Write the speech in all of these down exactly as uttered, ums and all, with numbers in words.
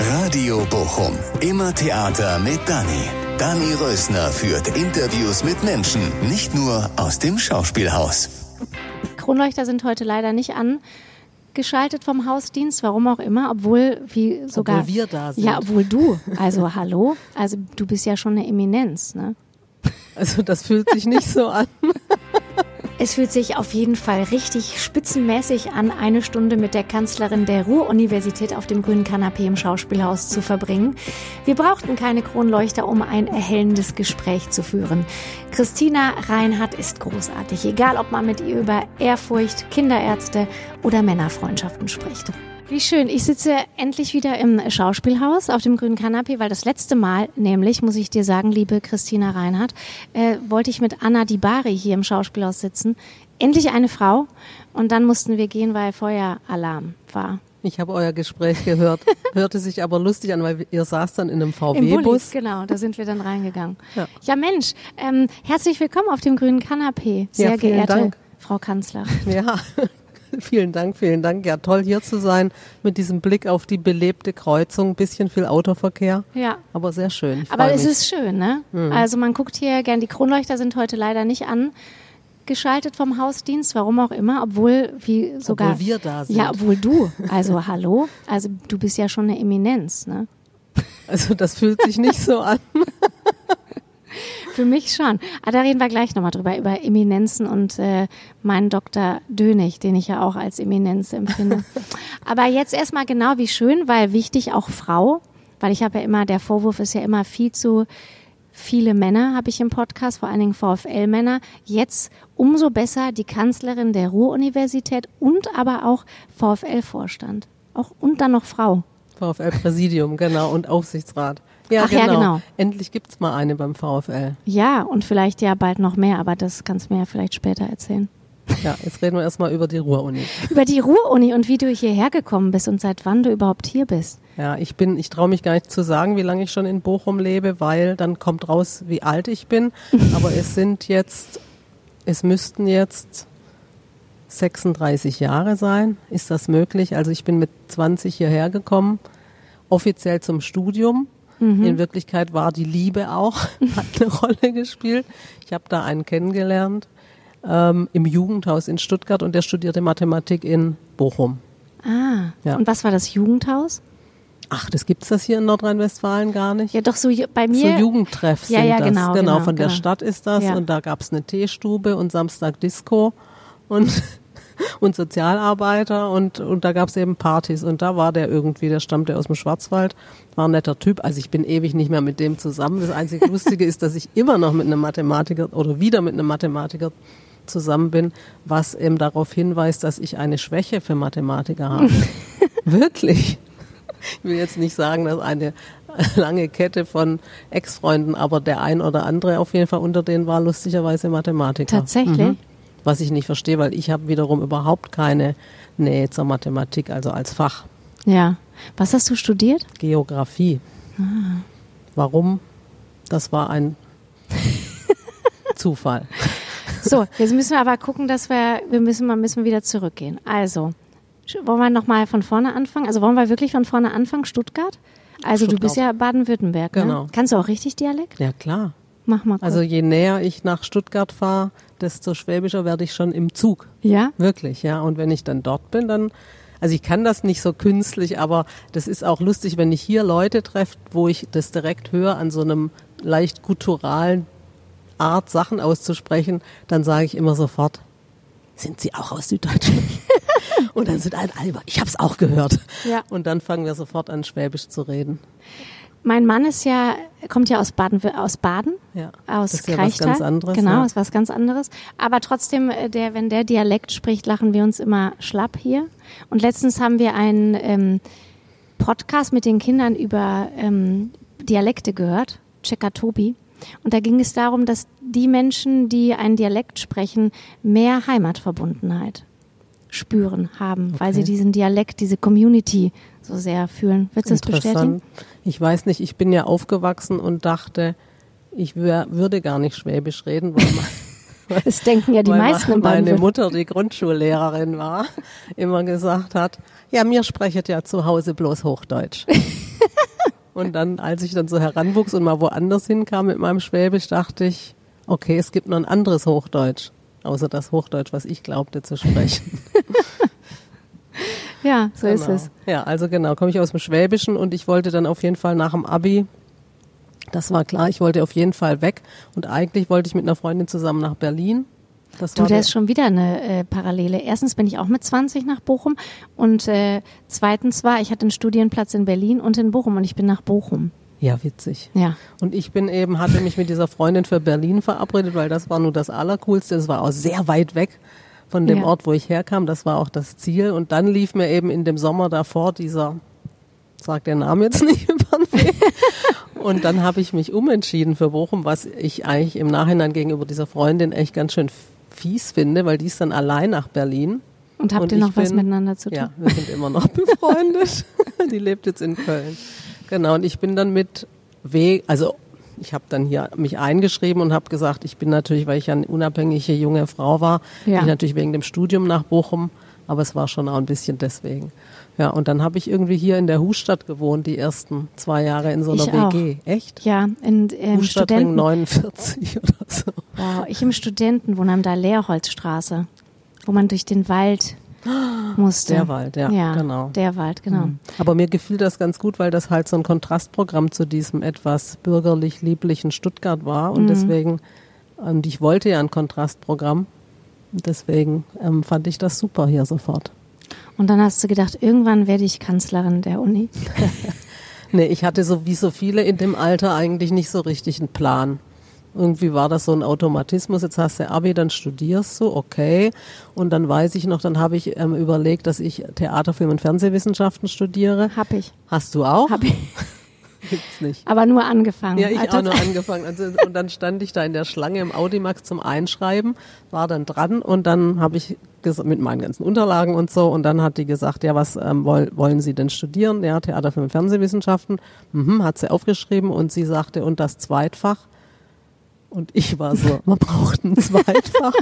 Radio Bochum. Immer Theater mit Dani. Dani Rösner führt Interviews mit Menschen, nicht nur aus dem Schauspielhaus. Kronleuchter sind heute leider nicht angeschaltet vom Hausdienst, warum auch immer, obwohl wie sogar obwohl wir da sind. Ja, obwohl du. Also hallo, also du bist ja schon eine Eminenz, ne? Also das fühlt sich nicht so an. Es fühlt sich auf jeden Fall richtig spitzenmäßig an, eine Stunde mit der Kanzlerin der Ruhr-Universität auf dem grünen Kanapee im Schauspielhaus zu verbringen. Wir brauchten keine Kronleuchter, um ein erhellendes Gespräch zu führen. Christina Reinhardt ist großartig, egal ob man mit ihr über Ehrfurcht, Kinderärzte oder Männerfreundschaften spricht. Wie schön, ich sitze endlich wieder im Schauspielhaus auf dem grünen Kanapee, weil das letzte Mal, nämlich, muss ich dir sagen, liebe Christina Reinhardt, äh, wollte ich mit Anna Di Bari hier im Schauspielhaus sitzen. Endlich eine Frau, und dann mussten wir gehen, weil Feueralarm war. Ich habe euer Gespräch gehört, hörte sich aber lustig an, weil ihr saßt dann in einem V Im W-Bus. Bulli, genau, da sind wir dann reingegangen. Ja, ja Mensch, ähm, herzlich willkommen auf dem grünen Kanapee, sehr ja, vielen geehrte Dank. Frau Kanzler. Ja. Vielen Dank, vielen Dank. Ja, toll hier zu sein mit diesem Blick auf die belebte Kreuzung. Bisschen viel Autoverkehr, ja, aber sehr schön. Ich aber es mich. ist schön, ne? Mhm. Also man guckt hier gern, die Kronleuchter sind heute leider nicht angeschaltet vom Hausdienst, warum auch immer, obwohl wie sogar... Obwohl wir da sind. Ja, obwohl du. Also hallo, also du bist ja schon eine Eminenz, ne? Also das fühlt sich nicht so an. Für mich schon. Ah, da reden wir gleich nochmal drüber, über Eminenzen und äh, meinen Doktor Dönig, den ich ja auch als Eminenz empfinde. Aber jetzt erstmal genau wie schön, weil wichtig auch Frau, weil ich habe ja immer, der Vorwurf ist ja immer viel zu viele Männer, habe ich im Podcast, vor allen Dingen VfL-Männer. Jetzt umso besser die Kanzlerin der Ruhr-Universität und aber auch VfL-Vorstand. Auch und dann noch Frau. VfL-Präsidium, genau, und Aufsichtsrat. Ja, Ach, genau. ja, genau. Endlich gibt's mal eine beim VfL. Ja, und vielleicht ja bald noch mehr, aber das kannst du mir ja vielleicht später erzählen. Ja, jetzt reden wir erstmal über die Ruhr-Uni. Über die Ruhr-Uni und wie du hierher gekommen bist und seit wann du überhaupt hier bist. Ja, ich bin, ich traue mich gar nicht zu sagen, wie lange ich schon in Bochum lebe, weil dann kommt raus, wie alt ich bin. Aber es sind jetzt, es müssten jetzt sechsunddreißig Jahre sein. Ist das möglich? Also ich bin mit zwanzig hierher gekommen, offiziell zum Studium. Mhm. In Wirklichkeit war die Liebe auch, hat eine Rolle gespielt. Ich habe da einen kennengelernt ähm, im Jugendhaus in Stuttgart und der studierte Mathematik in Bochum. Ah, ja. Und was war das Jugendhaus? Ach, das gibt's das hier in Nordrhein-Westfalen gar nicht? Ja, doch so bei mir. So Jugendtreffs ja, sind ja, das. Genau, genau, genau von genau. der Stadt ist das ja. Und da gab's eine Teestube und Samstag Disco und und Sozialarbeiter und und da gab's eben Partys und da war der irgendwie, der stammte aus dem Schwarzwald, war ein netter Typ. Also ich bin ewig nicht mehr mit dem zusammen. Das einzige Lustige ist, dass ich immer noch mit einem Mathematiker oder wieder mit einem Mathematiker zusammen bin, was eben darauf hinweist, dass ich eine Schwäche für Mathematiker habe. Wirklich. Ich will jetzt nicht sagen, dass eine lange Kette von Ex-Freunden, aber der ein oder andere auf jeden Fall unter denen war lustigerweise Mathematiker. Tatsächlich? Mhm. Was ich nicht verstehe, weil ich habe wiederum überhaupt keine Nähe zur Mathematik, also als Fach. Ja. Was hast du studiert? Geografie. Ah. Warum? Das war ein Zufall. So, jetzt müssen wir aber gucken, dass wir, wir müssen mal müssen wir wieder zurückgehen. Also, wollen wir nochmal von vorne anfangen? Also wollen wir wirklich von vorne anfangen? Stuttgart? Also Stuttgart. Du bist ja Baden-Württemberg, ne? Genau. Kannst du auch richtig Dialekt? Ja, klar. Mach mal kurz. Also je näher ich nach Stuttgart fahre, desto schwäbischer werde ich schon im Zug. Ja? Wirklich, ja. Und wenn ich dann dort bin, dann, also ich kann das nicht so künstlich, aber das ist auch lustig, wenn ich hier Leute treffe, wo ich das direkt höre, an so einem leicht gutturalen Art, Sachen auszusprechen, dann sage ich immer sofort, sind Sie auch aus Süddeutschland? Und dann sind alle, alle ich habe es auch gehört. Ja. Und dann fangen wir sofort an, Schwäbisch zu reden. Mein Mann ist ja, kommt ja aus Baden, aus Baden, ja, aus das ist ja Kraichtal. Was ganz anderes. Genau, ja. ist was ganz anderes. Aber trotzdem, der, wenn der Dialekt spricht, lachen wir uns immer schlapp hier. Und letztens haben wir einen ähm, Podcast mit den Kindern über ähm, Dialekte gehört, Checker Tobi. Und da ging es darum, dass die Menschen, die einen Dialekt sprechen, mehr Heimatverbundenheit spüren, haben, okay. weil sie diesen Dialekt, diese Community so sehr fühlen. Würdest du das bestätigen? Ich weiß nicht, ich bin ja aufgewachsen und dachte, ich wär, würde gar nicht Schwäbisch reden, weil, weil das denken ja die meisten im meine Mutter, die Grundschullehrerin war, immer gesagt hat, ja, mir sprechet ja zu Hause bloß Hochdeutsch. Und dann, als ich dann so heranwuchs und mal woanders hinkam mit meinem Schwäbisch, dachte ich, okay, es gibt noch ein anderes Hochdeutsch, außer das Hochdeutsch, was ich glaubte zu sprechen. Ja, so genau. ist es. Ja, also genau, komme ich aus dem Schwäbischen und ich wollte dann auf jeden Fall nach dem Abi, das war klar, ich wollte auf jeden Fall weg und eigentlich wollte ich mit einer Freundin zusammen nach Berlin. Das Du, war da der- ist schon wieder eine äh, Parallele. Erstens bin ich auch mit zwanzig nach Bochum und äh, zweitens war, ich hatte einen Studienplatz in Berlin und in Bochum und ich bin nach Bochum. Ja, witzig. Ja. Und ich bin eben, hatte mich mit dieser Freundin für Berlin verabredet, weil das war nur das Allercoolste. Das war auch sehr weit weg von dem Ja. Ort, wo ich herkam. Das war auch das Ziel. Und dann lief mir eben in dem Sommer davor dieser, sag der Name jetzt nicht über den Weg. Und dann habe ich mich umentschieden für Bochum, was ich eigentlich im Nachhinein gegenüber dieser Freundin echt ganz schön fies finde, weil die ist dann allein nach Berlin. Und habt Und ihr noch ich was bin- miteinander zu tun? Ja, wir sind immer noch befreundet. Die lebt jetzt in Köln. Genau, und ich bin dann mit Weg, also ich habe dann hier mich eingeschrieben und habe gesagt, ich bin natürlich, weil ich ja eine unabhängige junge Frau war, Ja. bin ich natürlich wegen dem Studium nach Bochum, aber es war schon auch ein bisschen deswegen. Ja, und dann habe ich irgendwie hier in der Husstadt gewohnt, die ersten zwei Jahre in so einer Ich auch. W G. Echt? Ja, in, im Husstadtring Studenten. neunundvierzig oder so. Wow, ich im Studentenwohnheim da Leerholzstraße, wo man durch den Wald musste. Der Wald, ja, ja genau. Der Wald, genau. Aber mir gefiel das ganz gut, weil das halt so ein Kontrastprogramm zu diesem etwas bürgerlich-lieblichen Stuttgart war. Und Mhm. deswegen, und ich wollte ja ein Kontrastprogramm. Und deswegen ähm, fand ich das super hier sofort. Und dann hast du gedacht, irgendwann werde ich Kanzlerin der Uni. Nee, ich hatte so wie so viele in dem Alter eigentlich nicht so richtig einen Plan. Irgendwie war das so ein Automatismus, jetzt hast du Abi, dann studierst du, okay. Und dann weiß ich noch, dann habe ich ähm, überlegt, dass ich Theater, Film und Fernsehwissenschaften studiere. Hab ich. Hast du auch? Hab ich. Gibt's nicht. Aber nur angefangen. Ja, ich Also auch nur angefangen. Also, und dann stand ich da in der Schlange im Audimax zum Einschreiben, war dann dran und dann habe ich ges- mit meinen ganzen Unterlagen und so und dann hat die gesagt, ja, was ähm, woll, wollen Sie denn studieren? Ja, Theater, Film und Fernsehwissenschaften. Mhm, hat sie aufgeschrieben und sie sagte, und das Zweitfach? Und ich war so, man braucht ein Zweitfach.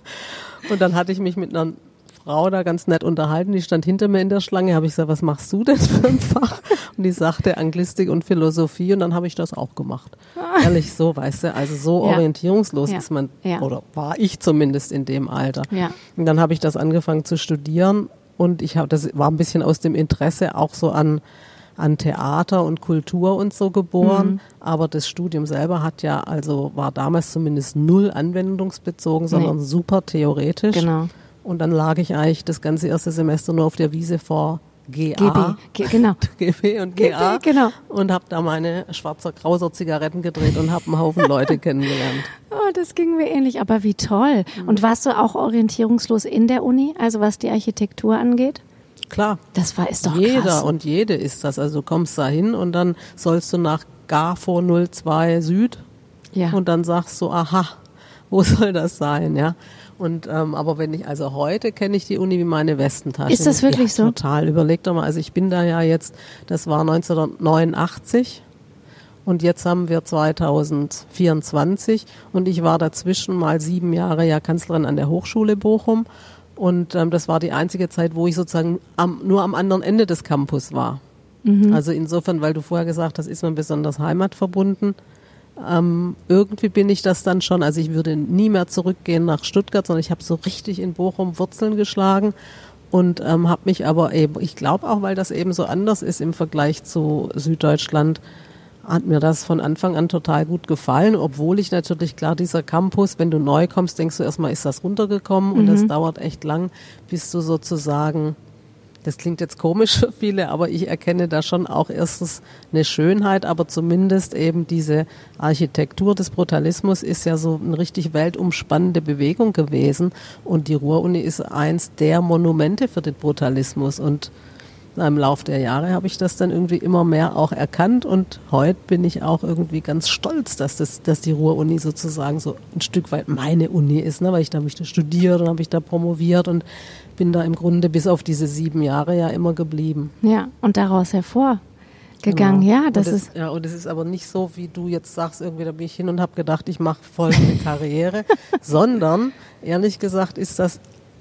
Und dann hatte ich mich mit einer Frau da ganz nett unterhalten, die stand hinter mir in der Schlange, habe ich gesagt, was machst du denn für ein Fach? Und die sagte Anglistik und Philosophie und dann habe ich das auch gemacht. Ehrlich so, weißt du, also so Ja. orientierungslos Ja. ist man, Ja. oder war ich zumindest in dem Alter. Ja. Und dann habe ich das angefangen zu studieren und ich habe, das war ein bisschen aus dem Interesse auch so an an Theater und Kultur und so geboren, Mhm. aber das Studium selber hat ja, also war damals zumindest null anwendungsbezogen, sondern Nee. super theoretisch. Genau. Und dann lag ich eigentlich das ganze erste Semester nur auf der Wiese vor G G B. A, G, genau. G B und G A G B, genau. und habe da meine schwarzer Krauser Zigaretten gedreht und habe einen Haufen Leute kennengelernt. Oh, das ging mir ähnlich, aber wie toll. Und warst du auch orientierungslos in der Uni, also was die Architektur angeht? Klar. Das war, ist doch Jeder krass. und jede ist das. Also du kommst da hin und dann sollst du nach G A F O null zwei Süd Ja. und dann sagst du, aha, wo soll das sein, ja? Und ähm, aber wenn ich, also heute kenne ich die Uni wie meine Westentasche. Ist das wirklich ja, so? Total. Überleg doch mal, also ich bin da ja jetzt, das war neunzehnhundertneunundachtzig und jetzt haben wir zweitausendvierundzwanzig und ich war dazwischen mal sieben Jahre ja Kanzlerin an der Hochschule Bochum und ähm, das war die einzige Zeit, wo ich sozusagen am, nur am anderen Ende des Campus war. Mhm. Also insofern, weil du vorher gesagt hast, ist man besonders heimatverbunden. Ähm, irgendwie bin ich das dann schon, also ich würde nie mehr zurückgehen nach Stuttgart, sondern ich habe so richtig in Bochum Wurzeln geschlagen und ähm, habe mich aber eben, ich glaube auch, weil das eben so anders ist im Vergleich zu Süddeutschland, hat mir das von Anfang an total gut gefallen, obwohl ich natürlich, klar, dieser Campus, wenn du neu kommst, denkst du erstmal, ist das runtergekommen und das dauert echt lang, bis du sozusagen, das klingt jetzt komisch für viele, aber ich erkenne da schon auch erstens eine Schönheit, aber zumindest eben diese Architektur des Brutalismus ist ja so eine richtig weltumspannende Bewegung gewesen und die Ruhr-Uni ist eins der Monumente für den Brutalismus und im Lauf der Jahre habe ich das dann irgendwie immer mehr auch erkannt und heute bin ich auch irgendwie ganz stolz, dass das, dass die Ruhr-Uni sozusagen so ein Stück weit meine Uni ist, ne? Weil ich da habe ich da studiert und habe ich da promoviert und bin da im Grunde bis auf diese sieben Jahre ja immer geblieben. Ja, und daraus hervorgegangen. Genau. Ja, das und ist. Ja, und es ist aber nicht so, wie du jetzt sagst, irgendwie da bin ich hin und habe gedacht, ich mache folgende Karriere, sondern ehrlich gesagt ist das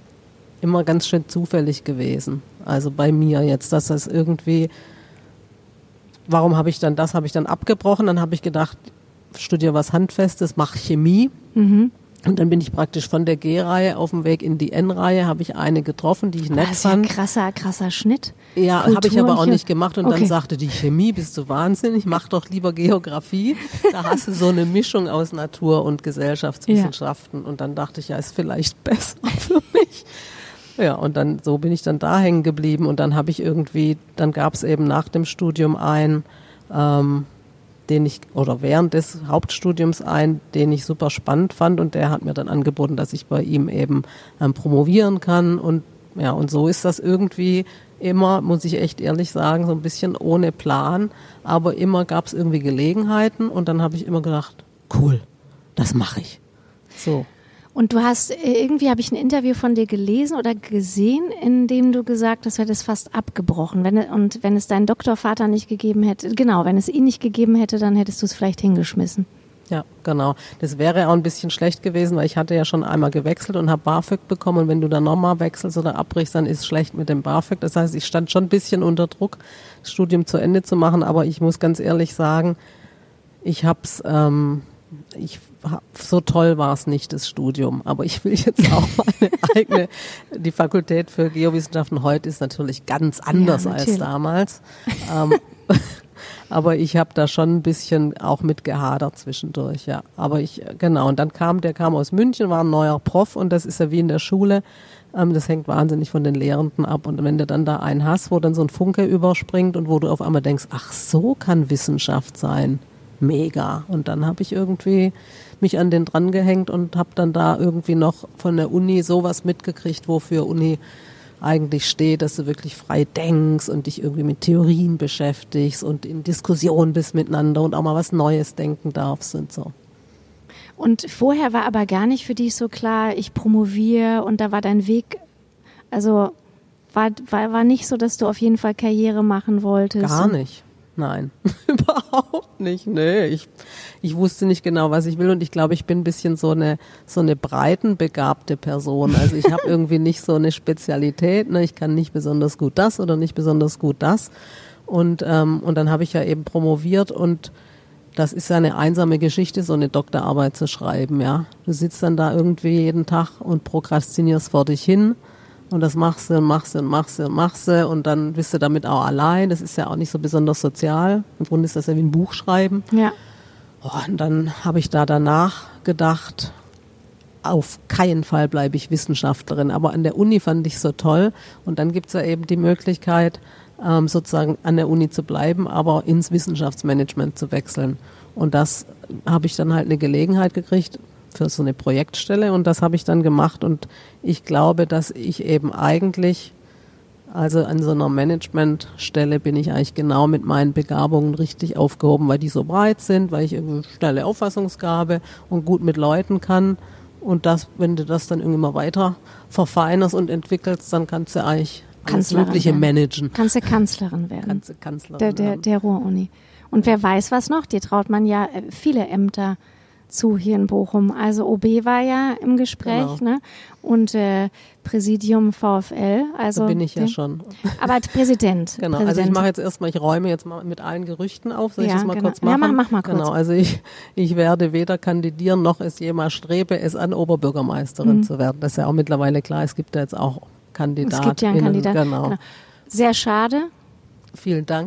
immer ganz schön zufällig gewesen. Also bei mir jetzt, dass das irgendwie warum habe ich dann das, habe ich dann abgebrochen, dann habe ich gedacht, studiere was Handfestes, mache Chemie. Mhm. Und dann bin ich praktisch von der G-Reihe auf dem Weg in die N-Reihe, habe ich eine getroffen, die ich nett Das ist ja fand. ein krasser, krasser Schnitt. Ja, habe ich aber auch nicht gemacht. Und okay. dann sagte die Chemie, bist du wahnsinnig, mach doch lieber Geografie. Da hast du so eine Mischung aus Natur- und Gesellschaftswissenschaften. Ja. Und dann dachte ich, ja, ist vielleicht besser für mich. Ja, und dann so bin ich dann da hängen geblieben. Und dann habe ich irgendwie, dann gab es eben nach dem Studium ein, ähm, den ich, oder während des Hauptstudiums ein, den ich super spannend fand, und der hat mir dann angeboten, dass ich bei ihm eben ähm, promovieren kann, und ja, und so ist das irgendwie immer, muss ich echt ehrlich sagen, so ein bisschen ohne Plan, aber immer gab es irgendwie Gelegenheiten, und dann habe ich immer gedacht, cool, das mache ich. So. Und du hast, irgendwie habe ich ein Interview von dir gelesen oder gesehen, in dem du gesagt hast, du hättest fast abgebrochen. Wenn, und wenn es deinen Doktorvater nicht gegeben hätte, genau, wenn es ihn nicht gegeben hätte, dann hättest du es vielleicht hingeschmissen. Ja, genau. Das wäre auch ein bisschen schlecht gewesen, weil ich hatte ja schon einmal gewechselt und habe BAföG bekommen, und wenn du dann nochmal wechselst oder abbrichst, dann ist es schlecht mit dem BAföG. Das heißt, ich stand schon ein bisschen unter Druck, das Studium zu Ende zu machen, aber ich muss ganz ehrlich sagen, ich hab's, ähm, ich so toll war es nicht, das Studium, aber ich will jetzt auch meine eigene, die Fakultät für Geowissenschaften heute ist natürlich ganz anders ja, als damals, ähm, aber ich habe da schon ein bisschen auch mit gehadert zwischendurch, ja, aber ich, genau, und dann kam, der kam aus München, war ein neuer Prof, und das ist ja wie in der Schule, ähm, das hängt wahnsinnig von den Lehrenden ab, und wenn du dann da einen hast, wo dann so ein Funke überspringt und wo du auf einmal denkst, ach, so kann Wissenschaft sein, mega, und dann habe ich irgendwie mich an den dran gehängt und habe dann da irgendwie noch von der Uni sowas mitgekriegt, wofür Uni eigentlich steht, dass du wirklich frei denkst und dich irgendwie mit Theorien beschäftigst und in Diskussion bist miteinander und auch mal was Neues denken darfst und so. Und vorher war aber gar nicht für dich so klar, ich promoviere, und da war dein Weg, also war, war, war nicht so, dass du auf jeden Fall Karriere machen wolltest? Gar nicht. Nein, überhaupt nicht. Nee, ich, ich wusste nicht genau, was ich will, und ich glaube, ich bin ein bisschen so eine so eine breitenbegabte Person. Also ich habe irgendwie nicht so eine Spezialität. Ne? Ich kann nicht besonders gut das oder nicht besonders gut das. Und ähm, und dann habe ich ja eben promoviert, und das ist ja eine einsame Geschichte, so eine Doktorarbeit zu schreiben. Ja, du sitzt dann da irgendwie jeden Tag und prokrastinierst vor dich hin. Und das machst du und machst du und machst du und machst du, und dann bist du damit auch allein. Das ist ja auch nicht so besonders sozial. Im Grunde ist das ja wie ein Buch schreiben. Ja. Oh, und dann habe ich da danach gedacht, auf keinen Fall bleibe ich Wissenschaftlerin. Aber an der Uni fand ich es so toll. Und dann gibt es ja eben die Möglichkeit, ähm, sozusagen an der Uni zu bleiben, aber ins Wissenschaftsmanagement zu wechseln. Und das habe ich dann halt eine Gelegenheit gekriegt für so eine Projektstelle, und das habe ich dann gemacht, und ich glaube, dass ich eben eigentlich, also an so einer Managementstelle bin ich eigentlich genau mit meinen Begabungen richtig aufgehoben, weil die so breit sind, weil ich irgendwie schnelle Auffassungsgabe und gut mit Leuten kann, und das, wenn du das dann irgendwie mal weiter verfeinerst und entwickelst, dann kannst du eigentlich alles Mögliche werden. managen. Kannst du Kanzlerin werden. Kannst du Kanzlerin der, der, werden. Der Ruhr-Uni. Und wer weiß was noch, dir traut man ja viele Ämter zu hier in Bochum. Also O B war ja im Gespräch, genau. Ne? Und äh, Präsidium VfL. Also da bin ich ja den, schon. Aber Präsident. Genau, Präsident. also ich mache jetzt erstmal, ich räume jetzt mal mit allen Gerüchten auf. Soll ja, ich das mal genau. kurz machen? Ja, mach, mach mal kurz. Genau, also ich, ich werde weder kandidieren, noch es jemals strebe, es an Oberbürgermeisterin mhm. zu werden. Das ist ja auch mittlerweile klar, es gibt ja jetzt auch Kandidaten. Es gibt ja einen Kandidat. Genau. genau. Sehr schade. Vielen Dank.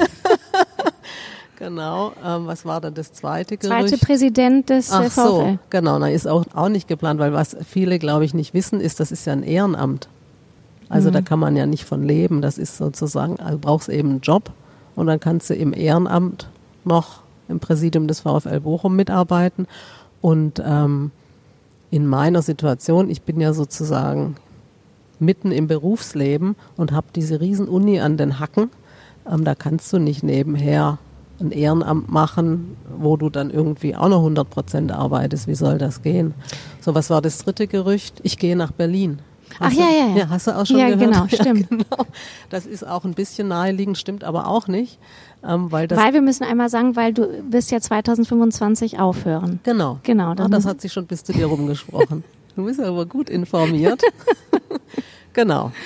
Genau, ähm, was war dann das zweite Gerücht? Zweite Präsident des Ach äh, VfL. So, genau, na, ist auch, auch nicht geplant, weil was viele, glaube ich, nicht wissen, ist, das ist ja ein Ehrenamt. Also mhm. da kann man ja nicht von leben, das ist sozusagen, also brauchst eben einen Job, und dann kannst du im Ehrenamt noch im Präsidium des VfL Bochum mitarbeiten, und ähm, in meiner Situation, ich bin ja sozusagen mitten im Berufsleben und habe diese riesen Uni an den Hacken, ähm, da kannst du nicht nebenher ein Ehrenamt machen, wo du dann irgendwie auch noch hundert Prozent arbeitest. Wie soll das gehen? So, was war das dritte Gerücht? Ich gehe nach Berlin. Ach Hast ja, du, ja, ja. Ja, hast du auch schon ja, gehört? Genau, stimmt. Ja, genau. Das ist auch ein bisschen naheliegend, stimmt aber auch nicht. Ähm, weil, das weil wir müssen einmal sagen, weil du wirst ja zwanzig fünfundzwanzig aufhören. Genau. Genau. Das, das hat sich schon bis zu dir rumgesprochen. Du bist aber gut informiert. Genau.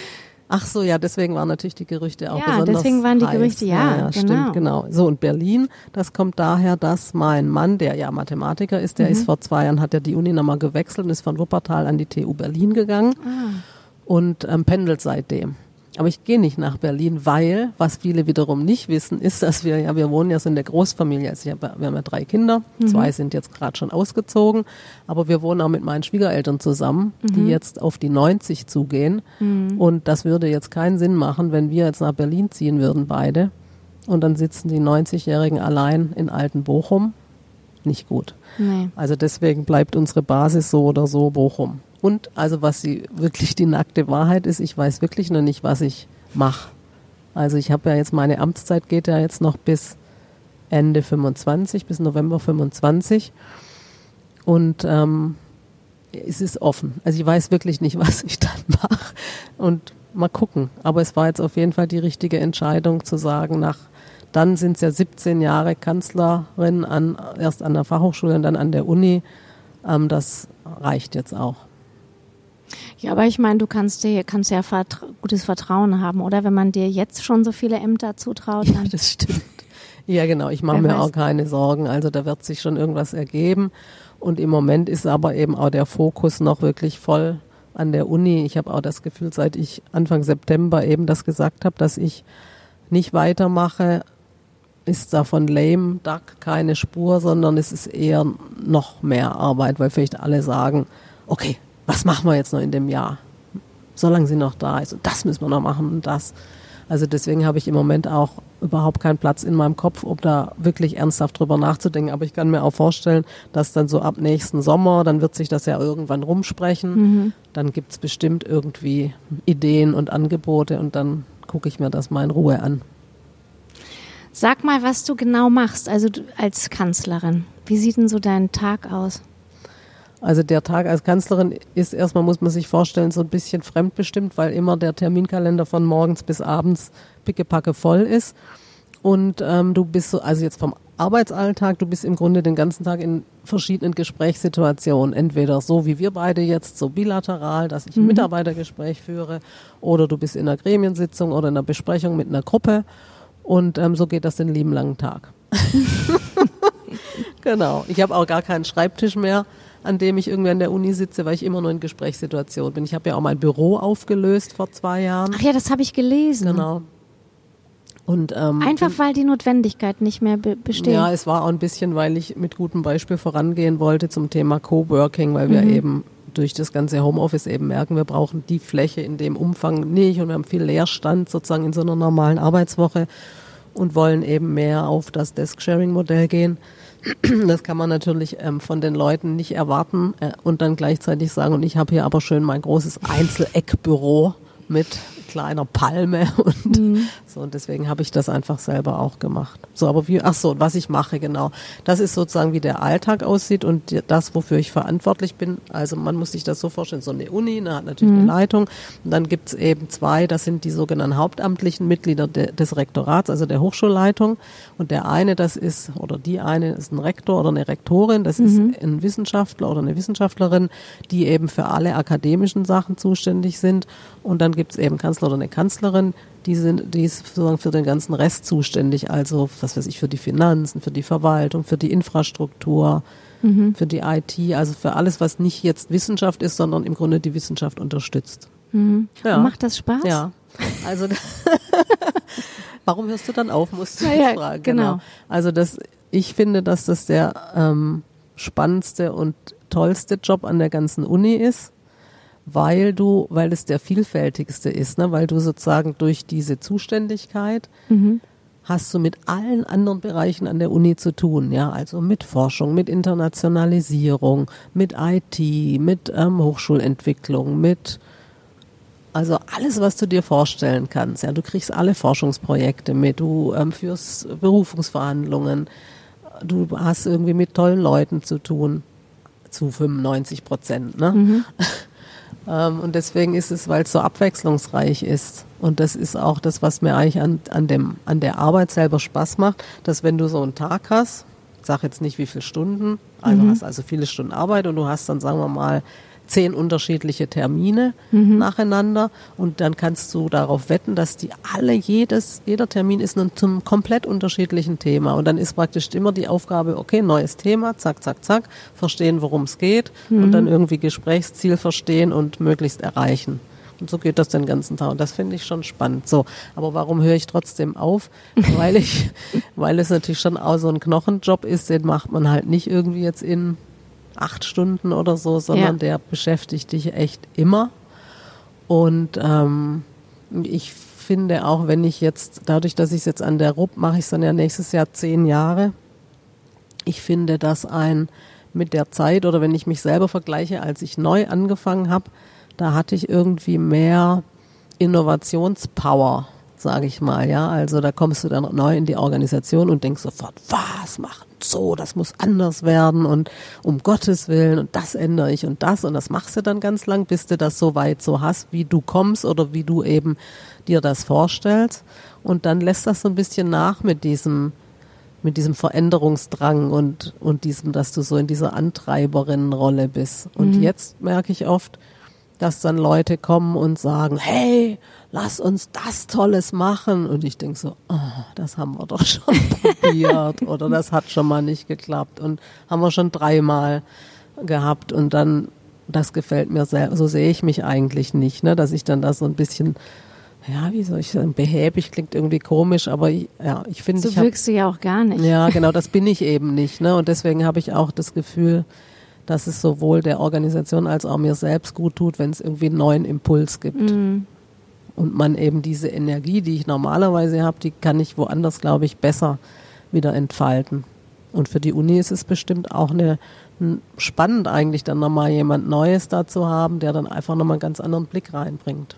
Ach so, ja, deswegen waren natürlich die Gerüchte auch Ja, besonders deswegen waren die heiß. Gerüchte, ja, ja, genau. Stimmt, genau. So, und Berlin, das kommt daher, dass mein Mann, der ja Mathematiker ist, der Mhm. ist vor zwei Jahren, hat er die Uni nochmal gewechselt und ist von Wuppertal an die T U Berlin gegangen Ah. und ähm, pendelt seitdem. Aber ich gehe nicht nach Berlin, weil, was viele wiederum nicht wissen, ist, dass wir ja, wir wohnen ja so in der Großfamilie. Also ich hab, wir haben ja drei Kinder, Mhm. zwei sind jetzt gerade schon ausgezogen, aber wir wohnen auch mit meinen Schwiegereltern zusammen, die jetzt auf die neunzig zugehen. Mhm. Und das würde jetzt keinen Sinn machen, wenn wir jetzt nach Berlin ziehen würden, beide. Und dann sitzen die neunzigjährigen allein in alten Bochum. Nicht gut. Nee. Also deswegen bleibt unsere Basis so oder so Bochum. Und also was sie wirklich die nackte Wahrheit ist, ich weiß wirklich noch nicht, was ich mache. Also ich habe ja jetzt, meine Amtszeit geht ja jetzt noch bis Ende fünfundzwanzig, bis November fünfundzwanzig. Und ähm, es ist offen. Also ich weiß wirklich nicht, was ich dann mache. Und mal gucken. Aber es war jetzt auf jeden Fall die richtige Entscheidung zu sagen, nach dann sind es ja siebzehn Jahre Kanzlerin, an, erst an der Fachhochschule und dann an der Uni. Ähm, das reicht jetzt auch. Ja, aber ich meine, du kannst dir kannst ja vertra- gutes Vertrauen haben, oder? Wenn man dir jetzt schon so viele Ämter zutraut, dann. Das stimmt. Ja, genau. Ich mache Wer mir weiß. auch keine Sorgen. Also da wird sich schon irgendwas ergeben. Und im Moment ist aber eben auch der Fokus noch wirklich voll an der Uni. Ich habe auch das Gefühl, seit ich Anfang September eben das gesagt habe, dass ich nicht weitermache, ist davon lame duck keine Spur, sondern es ist eher noch mehr Arbeit, weil vielleicht alle sagen, okay, was machen wir jetzt noch in dem Jahr, solange sie noch da ist und das müssen wir noch machen und das. Also deswegen habe ich im Moment auch überhaupt keinen Platz in meinem Kopf, um da wirklich ernsthaft drüber nachzudenken. Aber ich kann mir auch vorstellen, dass dann so ab nächsten Sommer, dann wird sich das ja irgendwann rumsprechen, Mhm. dann gibt's bestimmt irgendwie Ideen und Angebote und dann gucke ich mir das mal in Ruhe an. Sag mal, was du genau machst, also du, als Kanzlerin. Wie sieht denn so dein Tag aus? Also der Tag als Kanzlerin ist erstmal, muss man sich vorstellen, so ein bisschen fremdbestimmt, weil immer der Terminkalender von morgens bis abends pickepacke voll ist. Und ähm, du bist so, also jetzt vom Arbeitsalltag, du bist im Grunde den ganzen Tag in verschiedenen Gesprächssituationen. Entweder so wie wir beide jetzt, so bilateral, dass ich ein Mhm. Mitarbeitergespräch führe, oder du bist in einer Gremiensitzung oder in einer Besprechung mit einer Gruppe. Und ähm, so geht das den lieben langen Tag. Genau. Ich habe auch gar keinen Schreibtisch mehr, an dem ich irgendwie an der Uni sitze, weil ich immer nur in Gesprächssituationen bin. Ich habe ja auch mein Büro aufgelöst vor zwei Jahren. Ach ja, das habe ich gelesen. Genau. Und, ähm, Einfach weil die Notwendigkeit nicht mehr be- besteht. ja, es war auch ein bisschen, weil ich mit gutem Beispiel vorangehen wollte zum Thema Coworking, weil wir Mhm. eben durch das ganze Homeoffice eben merken, wir brauchen die Fläche in dem Umfang nicht und wir haben viel Leerstand sozusagen in so einer normalen Arbeitswoche und wollen eben mehr auf das Desk-Sharing-Modell gehen. Das kann man natürlich ähm, von den Leuten nicht erwarten äh, und dann gleichzeitig sagen, und ich habe hier aber schön mein großes Einzeleckbüro mit kleiner Palme und Mhm. so, und deswegen habe ich das einfach selber auch gemacht. So, aber wie, ach so, was ich mache, genau. Das ist sozusagen, wie der Alltag aussieht und die, das, wofür ich verantwortlich bin. Also man muss sich das so vorstellen, so eine Uni, da hat natürlich Mhm. eine Leitung und dann gibt's eben zwei, das sind die sogenannten hauptamtlichen Mitglieder de, des Rektorats, also der Hochschulleitung, und der eine, das ist, oder die eine ist ein Rektor oder eine Rektorin, das ist Mhm. ein Wissenschaftler oder eine Wissenschaftlerin, die eben für alle akademischen Sachen zuständig sind, und dann gibt's eben Kanzler oder eine Kanzlerin, die sind, die ist sozusagen für den ganzen Rest zuständig, also was weiß ich, für die Finanzen, für die Verwaltung, für die Infrastruktur, Mhm. für die I T, also für alles, was nicht jetzt Wissenschaft ist, sondern im Grunde die Wissenschaft unterstützt. Mhm. Ja. Und macht das Spaß? Ja, also warum hörst du dann auf, musst du Ja, jetzt ja, fragen. genau. Also das, ich finde, dass das der ähm, spannendste und tollste Job an der ganzen Uni ist, weil du, weil es der vielfältigste ist, ne? Weil du sozusagen durch diese Zuständigkeit Mhm. hast du mit allen anderen Bereichen an der Uni zu tun, ja, also mit Forschung, mit Internationalisierung, mit I T, mit ähm, Hochschulentwicklung, mit, also alles, was du dir vorstellen kannst, ja, du kriegst alle Forschungsprojekte mit, du ähm, führst Berufungsverhandlungen, du hast irgendwie mit tollen Leuten zu tun, zu fünfundneunzig Prozent, ne? Mhm. Ähm, und deswegen ist es, weil es so abwechslungsreich ist. Und das ist auch das, was mir eigentlich an, an, dem, an der Arbeit selber Spaß macht, dass wenn du so einen Tag hast, ich sag jetzt nicht wie viele Stunden, also Mhm. hast also viele Stunden Arbeit und du hast dann, sagen wir mal, zehn unterschiedliche Termine mhm. nacheinander und dann kannst du darauf wetten, dass die alle, jedes, jeder Termin ist nun zum komplett unterschiedlichen Thema und dann ist praktisch immer die Aufgabe, okay, neues Thema, zack, zack, zack, verstehen, worum es geht mhm. und dann irgendwie Gesprächsziel verstehen und möglichst erreichen. Und so geht das den ganzen Tag. Und das finde ich schon spannend. So, aber warum höre ich trotzdem auf? Weil ich, weil es natürlich schon auch so ein Knochenjob ist, den macht man halt nicht irgendwie jetzt in acht Stunden oder so, sondern ja. der beschäftigt dich echt immer. Und ähm, ich finde auch, wenn ich jetzt, dadurch, dass ich es jetzt an der R U P mache, ich es dann ja nächstes Jahr zehn Jahre. Ich finde, dass ein mit der Zeit oder wenn ich mich selber vergleiche, als ich neu angefangen habe, da hatte ich irgendwie mehr Innovationspower, sage ich mal, ja. Also da kommst du dann neu in die Organisation und denkst sofort, was machen so, das muss anders werden und um Gottes Willen und das ändere ich und das und das machst du dann ganz lang, bis du das so weit so hast, wie du kommst oder wie du eben dir das vorstellst und dann lässt das so ein bisschen nach mit diesem mit diesem Veränderungsdrang und und diesem, dass du so in dieser Antreiberinnenrolle bist. Und mhm. jetzt merke ich oft, dass dann Leute kommen und sagen, hey, lass uns das Tolles machen. Und ich denke so, oh, das haben wir doch schon probiert oder das hat schon mal nicht geklappt und haben wir schon dreimal gehabt und dann, das gefällt mir sehr, so sehe ich mich eigentlich nicht, ne, dass ich dann da so ein bisschen, ja, wie soll ich sagen, behäbig klingt irgendwie komisch, aber ich, ja, ich finde, so ich hab, wirkst du ja auch gar nicht. Ja, genau, das bin ich eben nicht, ne, und deswegen habe ich auch das Gefühl, dass es sowohl der Organisation als auch mir selbst gut tut, wenn es irgendwie einen neuen Impuls gibt. Mm. Und man eben diese Energie, die ich normalerweise habe, die kann ich woanders, glaube ich, besser wieder entfalten. Und für die Uni ist es bestimmt auch eine, ein, spannend eigentlich, dann nochmal jemand Neues da zu haben, der dann einfach nochmal einen ganz anderen Blick reinbringt.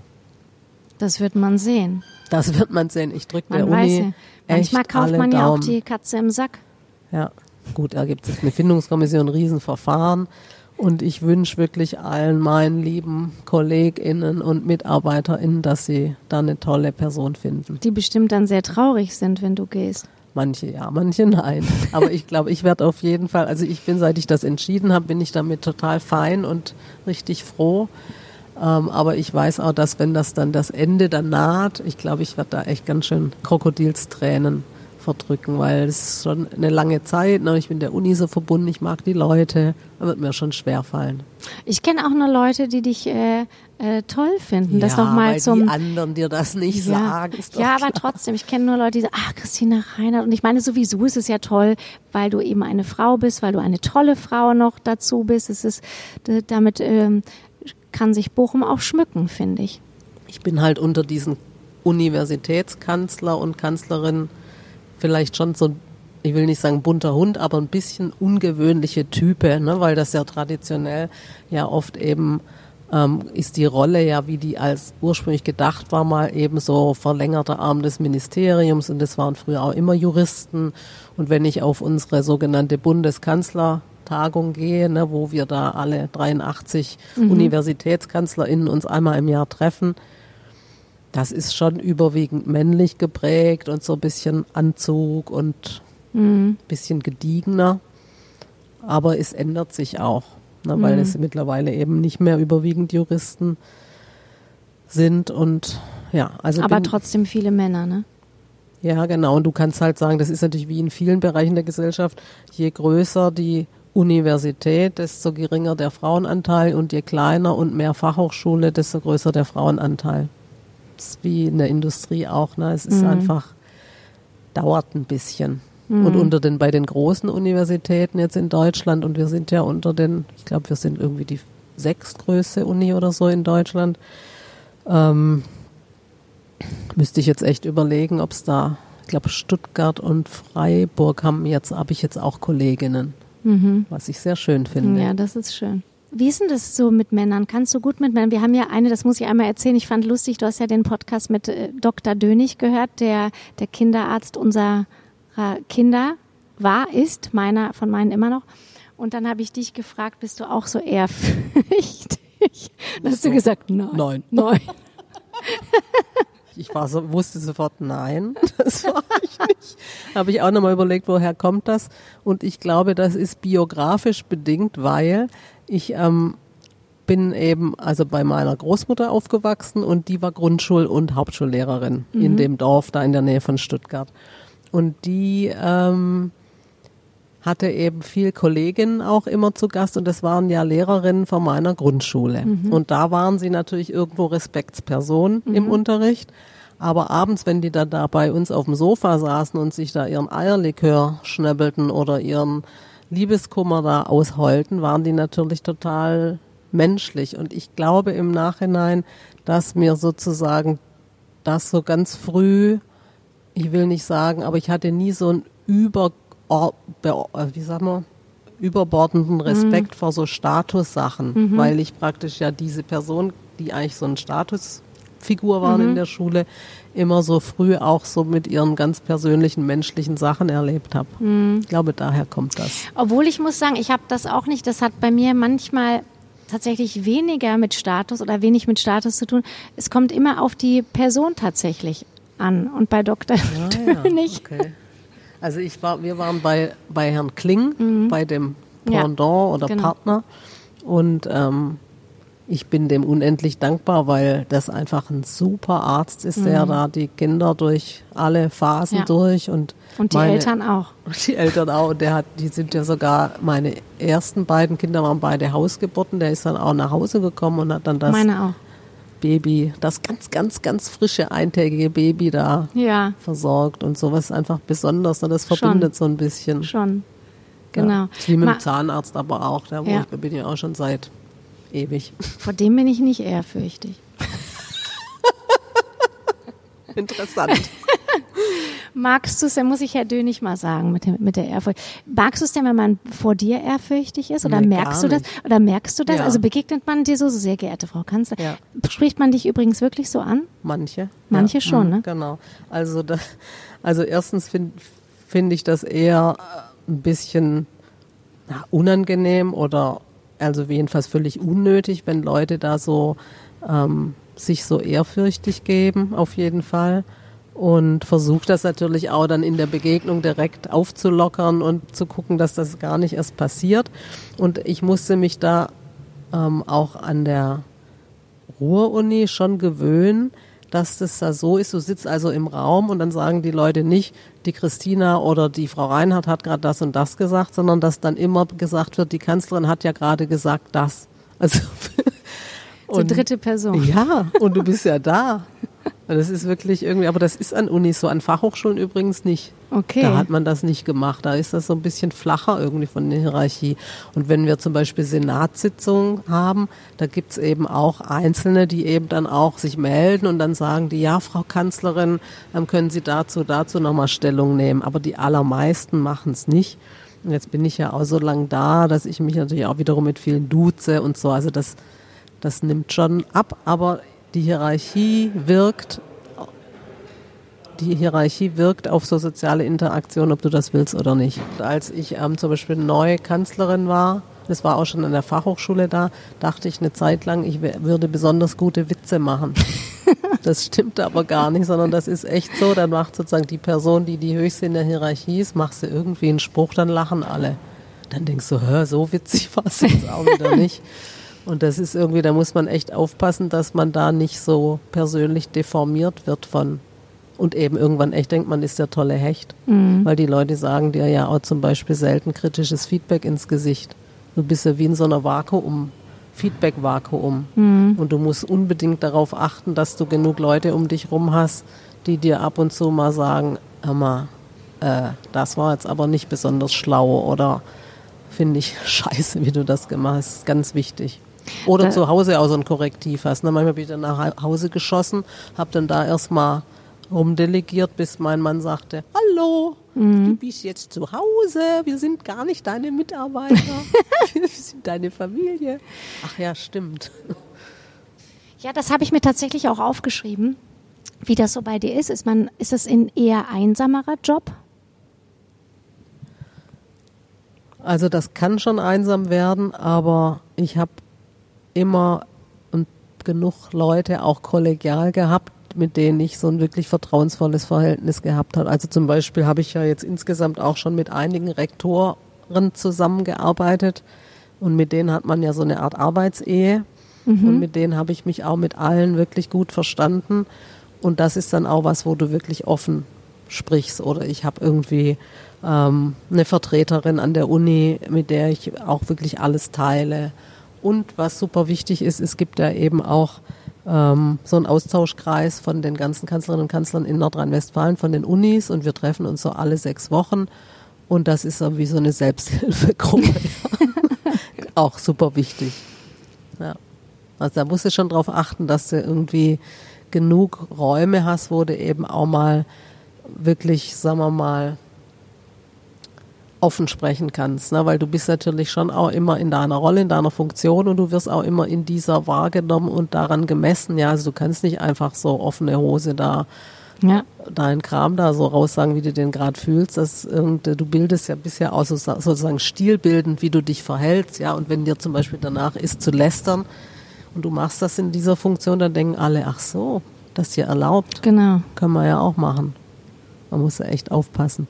Das wird man sehen. Das wird man sehen. Ich drücke der man Uni ja. Manchmal echt kauft alle man ja Daumen. auch die Katze im Sack. Ja. Gut, da gibt es eine Findungskommission, ein Riesenverfahren und ich wünsche wirklich allen meinen lieben KollegInnen und MitarbeiterInnen, dass sie da eine tolle Person finden. Die bestimmt dann sehr traurig sind, wenn du gehst. Manche ja, manche nein. Aber ich glaube, ich werde auf jeden Fall, also ich bin, seit ich das entschieden habe, bin ich damit total fein und richtig froh. Ähm, aber ich weiß auch, dass wenn das dann das Ende dann naht, ich glaube, ich werde da echt ganz schön Krokodilstränen verdrücken, weil es ist schon eine lange Zeit, ne? Ich bin der Uni so verbunden, ich mag die Leute, da wird mir schon schwer fallen. Ich kenne auch nur Leute, die dich äh, äh, toll finden. Ja, das noch mal weil zum, die anderen dir das nicht ja, sagen. Ist doch ja, klar. aber trotzdem, ich kenne nur Leute, die sagen, ach, Christina Reinert. Und ich meine, sowieso ist es ja toll, weil du eben eine Frau bist, weil du eine tolle Frau noch dazu bist. Es ist, damit ähm, kann sich Bochum auch schmücken, finde ich. Ich bin halt unter diesen Universitätskanzler und Kanzlerinnen vielleicht schon so, ich will nicht sagen bunter Hund, aber ein bisschen ungewöhnliche Type, ne, weil das ja traditionell ja oft eben ähm, ist die Rolle ja, wie die als ursprünglich gedacht war, mal eben so verlängerter Arm des Ministeriums und das waren früher auch immer Juristen und wenn ich auf unsere sogenannte Bundeskanzlertagung gehe, ne, wo wir da alle dreiundachtzig mhm. UniversitätskanzlerInnen uns einmal im Jahr treffen, das ist schon überwiegend männlich geprägt und so ein bisschen Anzug und ein mhm. bisschen gediegener. Aber es ändert sich auch, ne, weil mhm. es mittlerweile eben nicht mehr überwiegend Juristen sind. Und ja, also aber bin, trotzdem viele Männer, ne? Ja, genau. Und du kannst halt sagen, das ist natürlich wie in vielen Bereichen der Gesellschaft, je größer die Universität, desto geringer der Frauenanteil und je kleiner und mehr Fachhochschule, desto größer der Frauenanteil. Wie in der Industrie auch, ne? Es ist mhm. einfach, dauert ein bisschen. Mhm. Und unter den, bei den großen Universitäten jetzt in Deutschland, und wir sind ja unter den, ich glaube, wir sind irgendwie die sechstgrößte Uni oder so in Deutschland, ähm, müsste ich jetzt echt überlegen, ob es da, ich glaube, Stuttgart und Freiburg haben jetzt, habe ich jetzt auch Kolleginnen, mhm. was ich sehr schön finde. Ja, das ist schön. Wie ist denn das so mit Männern? Kannst du gut mit Männern? Wir haben ja eine, das muss ich einmal erzählen, ich fand lustig, du hast ja den Podcast mit äh, Doktor Dönig gehört, der der Kinderarzt unserer Kinder war, ist, meiner, von meinen immer noch. Und dann habe ich dich gefragt, bist du auch so ehrfürchtig? Dann hast du gesagt, nein. Nein. Nein. Ich war so, wusste sofort, nein, das war ich nicht. Habe ich auch nochmal überlegt, woher kommt das? Und ich glaube, das ist biografisch bedingt, weil ich ähm, bin eben also bei meiner Großmutter aufgewachsen und die war Grundschul- und Hauptschullehrerin mhm. in dem Dorf da in der Nähe von Stuttgart. Und die ähm, hatte eben viel Kolleginnen auch immer zu Gast und das waren ja Lehrerinnen von meiner Grundschule. Mhm. Und da waren sie natürlich irgendwo Respektspersonen mhm. im Unterricht. Aber abends, wenn die dann da bei uns auf dem Sofa saßen und sich da ihren Eierlikör schnäppelten oder ihren Liebeskummer da ausheulten, waren die natürlich total menschlich. Und ich glaube im Nachhinein, dass mir sozusagen das so ganz früh, ich will nicht sagen, aber ich hatte nie so einen über, wie sagen wir, überbordenden Respekt mhm. vor so Statussachen, mhm. weil ich praktisch ja diese Person, die eigentlich so ein Statusfigur waren mhm. in der Schule, immer so früh auch so mit ihren ganz persönlichen menschlichen Sachen erlebt habe. Mhm. Ich glaube, daher kommt das. Obwohl ich muss sagen, ich habe das auch nicht, das hat bei mir manchmal tatsächlich weniger mit Status oder wenig mit Status zu tun. Es kommt immer auf die Person tatsächlich an. Und bei Doktor ja, König. Ja, okay. Also ich war, wir waren bei, bei Herrn Kling, mhm. bei dem Pendant ja, oder genau. Partner. Und ähm, ich bin dem unendlich dankbar, weil das einfach ein super Arzt ist, mhm. der da die Kinder durch alle Phasen ja. durch und Und die meine, Eltern auch. Die Eltern auch. Und der hat, die sind ja sogar, meine ersten beiden Kinder waren beide Hausgeburten. Der ist dann auch nach Hause gekommen und hat dann das meine auch. Baby, das ganz, ganz, ganz frische, eintägige Baby da ja. versorgt und sowas einfach besonders. Und das verbindet Schon. so ein bisschen. Schon, genau. Ja, wie mit dem Ma- Zahnarzt aber auch. Da ja. ich, bin ich auch schon seit ewig. Vor dem bin ich nicht ehrfürchtig. Interessant. Magst du es, da muss ich Herr Dönig mal sagen mit, dem, mit der Ehrfurcht. Magst du es denn, wenn man vor dir ehrfürchtig ist? Oder nee, merkst du das? Oder merkst du das? Ja. Also begegnet man dir so, so sehr geehrte Frau Kanzler? Ja. Spricht man dich übrigens wirklich so an? Manche. Manche ja. schon, ne? Genau. Also, da, also erstens finde find ich das eher ein bisschen na, unangenehm oder also jedenfalls völlig unnötig, wenn Leute da so ähm, sich so ehrfürchtig geben, auf jeden Fall. Und versuche das natürlich auch dann in der Begegnung direkt aufzulockern und zu gucken, dass das gar nicht erst passiert. Und ich musste mich da ähm, auch an der Ruhr-Uni schon gewöhnen, dass das da so ist. Du sitzt also im Raum und dann sagen die Leute nicht, die Christina oder die Frau Reinhardt hat gerade das und das gesagt, sondern dass dann immer gesagt wird, die Kanzlerin hat ja gerade gesagt das. Also und, so dritte Person. Ja, und du bist ja da. Das ist wirklich irgendwie, aber das ist an Unis so, an Fachhochschulen übrigens nicht. Okay. Da hat man das nicht gemacht. Da ist das so ein bisschen flacher irgendwie von der Hierarchie. Und wenn wir zum Beispiel Senatssitzungen haben, da gibt's eben auch Einzelne, die eben dann auch sich melden und dann sagen die, ja, Frau Kanzlerin, dann können Sie dazu, dazu nochmal Stellung nehmen. Aber die allermeisten machen's nicht. Und jetzt bin ich ja auch so lang da, dass ich mich natürlich auch wiederum mit vielen duze und so. Also das, das nimmt schon ab, aber die Hierarchie wirkt, die Hierarchie wirkt auf so soziale Interaktion, ob du das willst oder nicht. Als ich ähm, zum Beispiel neu Kanzlerin war, das war auch schon an der Fachhochschule da, dachte ich eine Zeit lang, ich w- würde besonders gute Witze machen. Das stimmt aber gar nicht, sondern das ist echt so, dann macht sozusagen die Person, die die höchste in der Hierarchie ist, macht sie irgendwie einen Spruch, dann lachen alle. Dann denkst du, hör, so witzig war es jetzt auch wieder nicht. Und das ist irgendwie, da muss man echt aufpassen, dass man da nicht so persönlich deformiert wird von, und eben irgendwann echt denkt, man ist der tolle Hecht. Mhm. Weil die Leute sagen dir ja auch zum Beispiel selten kritisches Feedback ins Gesicht. Du bist ja wie in so einer Vakuum, Feedback-Vakuum. Mhm. Und du musst unbedingt darauf achten, dass du genug Leute um dich rum hast, die dir ab und zu mal sagen, hör mal, äh, das war jetzt aber nicht besonders schlau oder finde ich scheiße, wie du das gemacht hast. Das ist ganz wichtig. Oder da, zu Hause auch so ein Korrektiv hast. Ne? Manchmal bin ich dann nach Hause geschossen, habe dann da erstmal rumdelegiert, bis mein Mann sagte, hallo, mhm. du bist jetzt zu Hause, wir sind gar nicht deine Mitarbeiter, wir sind deine Familie. Ach ja, stimmt. Ja, das habe ich mir tatsächlich auch aufgeschrieben, wie das so bei dir ist. Ist, man, ist das ein eher einsamerer Job? Also das kann schon einsam werden, aber ich habe immer genug Leute auch kollegial gehabt, mit denen ich so ein wirklich vertrauensvolles Verhältnis gehabt habe. Also zum Beispiel habe ich ja jetzt insgesamt auch schon mit einigen Rektoren zusammengearbeitet und mit denen hat man ja so eine Art Arbeitsehe Mhm. Und mit denen habe ich mich auch mit allen wirklich gut verstanden. Und das ist dann auch was, wo du wirklich offen sprichst. Oder ich habe irgendwie ähm, eine Vertreterin an der Uni, mit der ich auch wirklich alles teile. Und was super wichtig ist, es gibt ja eben auch ähm, so einen Austauschkreis von den ganzen Kanzlerinnen und Kanzlern in Nordrhein-Westfalen, von den Unis. Und wir treffen uns so alle sechs Wochen. Und das ist so wie so eine Selbsthilfegruppe. Auch super wichtig. Ja. Also da musst du schon drauf achten, dass du irgendwie genug Räume hast, wo du eben auch mal wirklich, sagen wir mal, offen sprechen kannst. Ne? Weil du bist natürlich schon auch immer in deiner Rolle, in deiner Funktion und du wirst auch immer in dieser wahrgenommen und daran gemessen. Ja, also du kannst nicht einfach so offene Hose da ja. deinen Kram da so raussagen, wie du den gerade fühlst. Das, und, du bildest ja bisher auch so, sozusagen stilbildend, wie du dich verhältst. Ja, und wenn dir zum Beispiel danach ist zu lästern und du machst das in dieser Funktion, dann denken alle, ach so, das ist dir erlaubt. Genau. Können wir ja auch machen. Man muss ja echt aufpassen.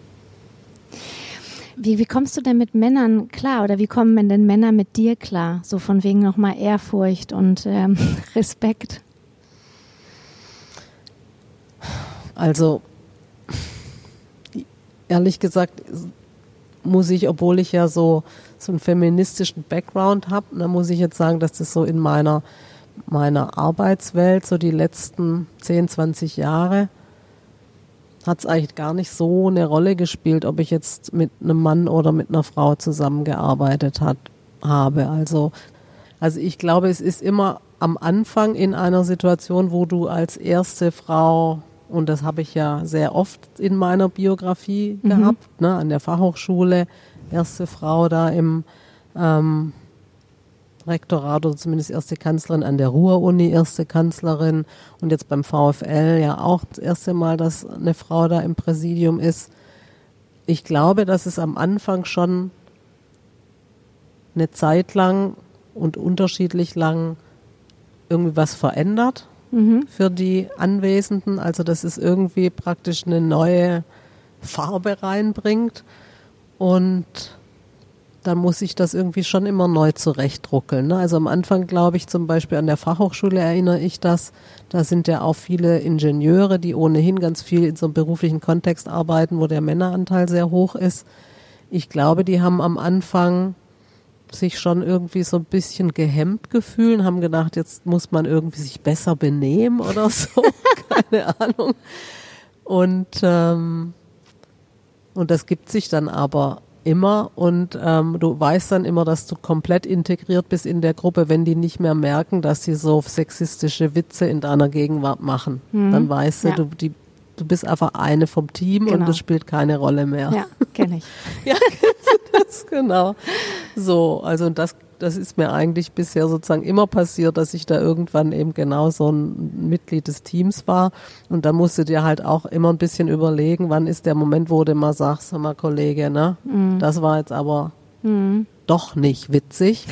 Wie, wie kommst du denn mit Männern klar oder wie kommen denn Männer mit dir klar? So von wegen nochmal Ehrfurcht und ähm, Respekt. Also, ehrlich gesagt, muss ich, obwohl ich ja so, so einen feministischen Background habe, da muss ich jetzt sagen, dass das so in meiner, meiner Arbeitswelt, so die letzten zehn, zwanzig Jahre, hat es eigentlich gar nicht so eine Rolle gespielt, ob ich jetzt mit einem Mann oder mit einer Frau zusammengearbeitet hat, habe. Also, also ich glaube, es ist immer am Anfang in einer Situation, wo du als erste Frau, und das habe ich ja sehr oft in meiner Biografie mhm. gehabt, ne, an der Fachhochschule, erste Frau da im ähm, Rektorat oder zumindest erste Kanzlerin an der Ruhr-Uni, erste Kanzlerin und jetzt beim VfL ja auch das erste Mal, dass eine Frau da im Präsidium ist. Ich glaube, dass es am Anfang schon eine Zeit lang und unterschiedlich lang irgendwie was verändert mhm. für die Anwesenden. Also dass es irgendwie praktisch eine neue Farbe reinbringt und dann muss ich das irgendwie schon immer neu zurechtruckeln. Ne? Also am Anfang glaube ich zum Beispiel an der Fachhochschule erinnere ich das, da sind ja auch viele Ingenieure, die ohnehin ganz viel in so einem beruflichen Kontext arbeiten, wo der Männeranteil sehr hoch ist. Ich glaube, die haben am Anfang sich schon irgendwie so ein bisschen gehemmt gefühlt und haben gedacht, jetzt muss man irgendwie sich besser benehmen oder so, keine Ahnung. Und, ähm, und das gibt sich dann aber immer und ähm, du weißt dann immer, dass du komplett integriert bist in der Gruppe, wenn die nicht mehr merken, dass sie so sexistische Witze in deiner Gegenwart machen. Mhm. Dann weißt du, ja. du, die, du bist einfach eine vom Team genau. und das spielt keine Rolle mehr. Ja, kenne ich. Ja, kennst du das? Genau. So, also das, das ist mir eigentlich bisher sozusagen immer passiert, dass ich da irgendwann eben genau so ein Mitglied des Teams war und dann musst du dir halt auch immer ein bisschen überlegen, wann ist der Moment, wo du mal sagst, sag mal Kollege, ne, mhm. das war jetzt aber mhm. doch nicht witzig.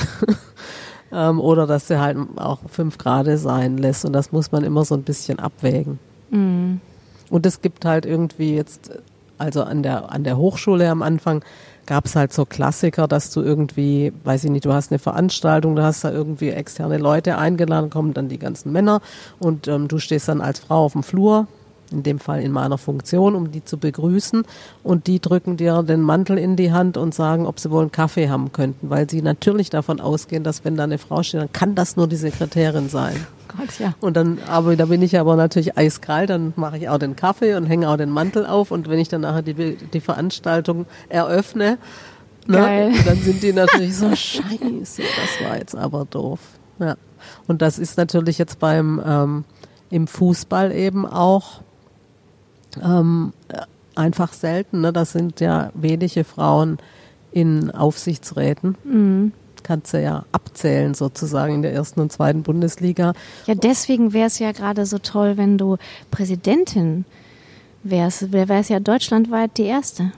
ähm, oder dass du halt auch fünf Grad sein lässt und das muss man immer so ein bisschen abwägen. Mhm. Und es gibt halt irgendwie jetzt, also an der, an der Hochschule am Anfang gab es halt so Klassiker, dass du irgendwie, weiß ich nicht, du hast eine Veranstaltung, du hast da irgendwie externe Leute eingeladen, kommen dann die ganzen Männer und ähm, du stehst dann als Frau auf dem Flur, in dem Fall in meiner Funktion, um die zu begrüßen und die drücken dir den Mantel in die Hand und sagen, ob sie wohl einen Kaffee haben könnten, weil sie natürlich davon ausgehen, dass wenn da eine Frau steht, dann kann das nur die Sekretärin sein. Gott, ja. Und dann, aber da bin ich aber natürlich eiskalt, dann mache ich auch den Kaffee und hänge auch den Mantel auf und wenn ich dann nachher die, die Veranstaltung eröffne, ne, dann sind die natürlich so, scheiße, das war jetzt aber doof. Ja. Und das ist natürlich jetzt beim ähm, im Fußball eben auch ähm, einfach selten. Ne? Das sind ja wenige Frauen in Aufsichtsräten. Mhm. Kannst du ja abzählen sozusagen in der ersten und zweiten Bundesliga. Ja, deswegen wäre es ja gerade so toll, wenn du Präsidentin wärst. Wäre es ja deutschlandweit die erste.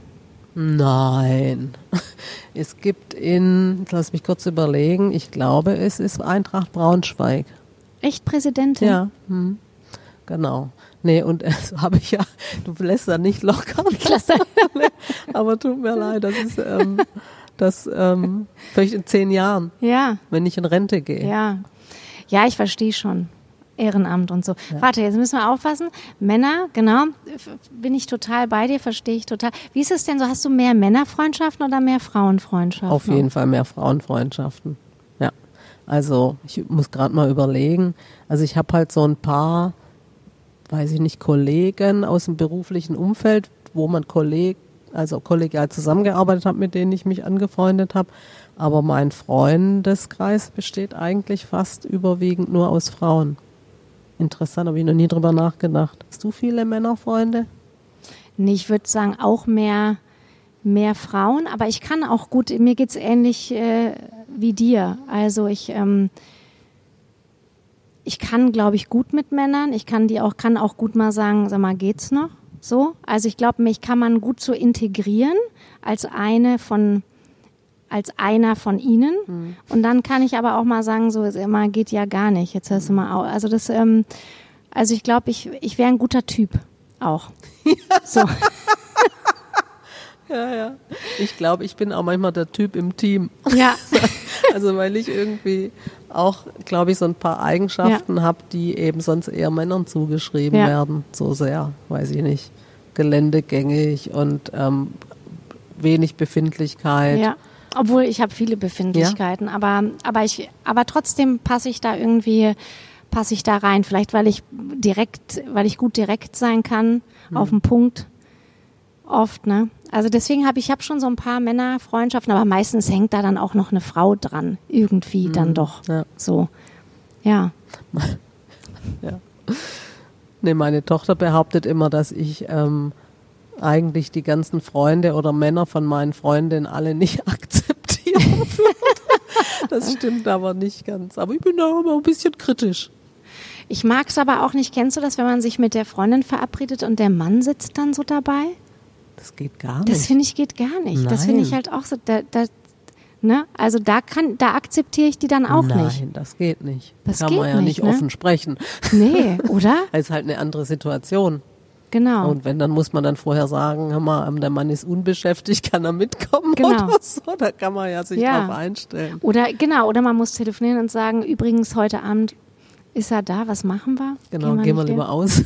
Nein. Es gibt in, lass mich kurz überlegen, ich glaube, es ist Eintracht Braunschweig. Echt Präsidentin? Ja, hm. Genau. Nee, und das habe ich ja, du lässt da nicht locker. Klasse. Aber tut mir leid, das ist... Ähm, dass ähm, vielleicht in zehn Jahren, Ja, wenn ich in Rente gehe. ja. Ja, ich verstehe schon. Ehrenamt und so. Ja. Warte, jetzt müssen wir aufpassen. Männer, genau, f- bin ich total bei dir, verstehe ich total. Wie ist es denn so, hast du mehr Männerfreundschaften oder mehr Frauenfreundschaften? Auf jeden Fall mehr Frauenfreundschaften. Ja, also ich muss gerade mal überlegen. Also ich habe halt so ein paar, weiß ich nicht, Kollegen aus dem beruflichen Umfeld, wo man Kolleg, also kollegial zusammengearbeitet hat, mit denen ich mich angefreundet habe. Aber mein Freundeskreis besteht eigentlich fast überwiegend nur aus Frauen. Interessant, habe ich noch nie drüber nachgedacht. Hast du viele Männerfreunde? Nee, ich würde sagen auch mehr, mehr Frauen, aber ich kann auch gut, mir geht's ähnlich äh, wie dir. Also ich, ähm, ich kann, glaube ich, gut mit Männern. Ich kann die auch, kann auch gut mal sagen, sag mal, geht's noch? So. Also ich glaube, mich kann man gut so integrieren als eine von, als einer von ihnen. Mhm. Und dann kann ich aber auch mal sagen, so immer geht ja gar nicht. Jetzt hörst du mal auf. Also das, ähm, also ich glaube, ich, ich wäre ein guter Typ auch. So. Ja, ja. Ich glaube, ich bin auch manchmal der Typ im Team. Ja. Also weil ich irgendwie auch, glaube ich, so ein paar Eigenschaften Ja. habe, die eben sonst eher Männern zugeschrieben Ja. werden. So sehr, weiß ich nicht, geländegängig und ähm, wenig Befindlichkeit. Ja. Obwohl ich habe viele Befindlichkeiten, ja. aber aber ich aber trotzdem passe ich da irgendwie passe ich da rein. Vielleicht weil ich direkt, weil ich gut direkt sein kann, mhm. auf den Punkt. Oft, ne? Also deswegen habe ich, ich habe schon so ein paar Männerfreundschaften, aber meistens hängt da dann auch noch eine Frau dran, irgendwie mhm. dann doch. Ja. So, ja. Ja. Nee, meine Tochter behauptet immer, dass ich ähm, eigentlich die ganzen Freunde oder Männer von meinen Freundinnen alle nicht akzeptieren würde. Das stimmt aber nicht ganz. Aber ich bin da immer ein bisschen kritisch. Ich mag es aber auch nicht. Kennst du das, wenn man sich mit der Freundin verabredet und der Mann sitzt dann so dabei? Das geht gar nicht. Das finde ich geht gar nicht. Nein. Das finde ich halt auch so. Da, da, ne? Also da kann, da akzeptiere ich die dann auch Nein, nicht. Nein, das geht nicht. Das kann geht man ja nicht, nicht ne? offen sprechen. Nee, oder? Es ist halt eine andere Situation. Genau. Und wenn, dann muss man dann vorher sagen, hör mal, der Mann ist unbeschäftigt, kann er mitkommen Genau. oder so? Da kann man ja sich Ja. drauf einstellen. Oder genau, oder man muss telefonieren und sagen, übrigens heute Abend ist er da, was machen wir? Genau, gehen wir nicht lieber hin? aus.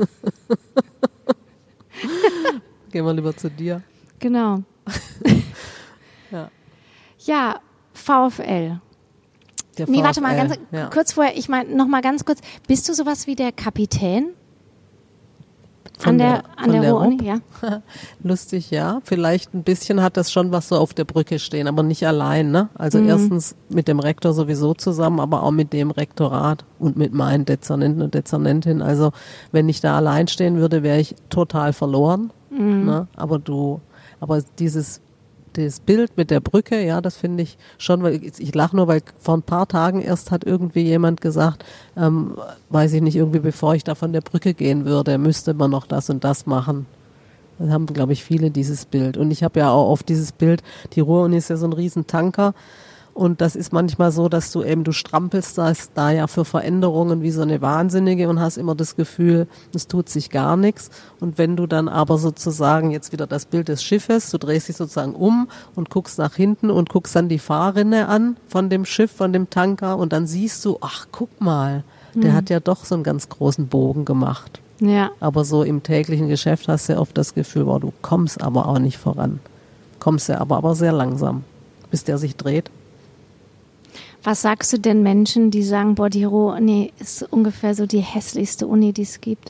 Gehen wir lieber zu dir. Genau. Ja. Ja, VfL. Der Nee, warte mal, VfL, ganz ja. kurz vorher, ich meine, noch mal ganz kurz, bist du sowas wie der Kapitän? Von an der, der- an von der der Ruhr-Uni, Rupp? ja. Lustig, ja. Vielleicht ein bisschen hat das schon was so auf der Brücke stehen, aber nicht allein, ne? Also Mhm. erstens mit dem Rektor sowieso zusammen, aber auch mit dem Rektorat und mit meinen Dezernenten und Dezernentinnen. Also wenn ich da allein stehen würde, wäre ich total verloren. Mhm. Ne? Aber du, aber dieses das Bild mit der Brücke, ja, das finde ich schon, weil ich, ich lache nur, weil vor ein paar Tagen erst hat irgendwie jemand gesagt, ähm, weiß ich nicht, irgendwie bevor ich da von der Brücke gehen würde, müsste man noch das und das machen. Da haben, glaube ich, viele dieses Bild. Und ich habe ja auch auf dieses Bild, die Ruhr-Uni ist ja so ein Riesentanker. Und das ist manchmal so, dass du eben, du strampelst das da ja für Veränderungen wie so eine Wahnsinnige und hast immer das Gefühl, es tut sich gar nichts. Und wenn du dann aber sozusagen jetzt wieder das Bild des Schiffes, du drehst dich sozusagen um und guckst nach hinten und guckst dann die Fahrrinne an von dem Schiff, von dem Tanker und dann siehst du, ach, guck mal, der Mhm. hat ja doch so einen ganz großen Bogen gemacht. Ja. Aber so im täglichen Geschäft hast du ja oft das Gefühl, boah, du kommst aber auch nicht voran. Kommst ja aber, aber sehr langsam, bis der sich dreht. Was sagst du denn Menschen, die sagen, boah, die Ruhr-Uni ist ungefähr so die hässlichste Uni, die es gibt?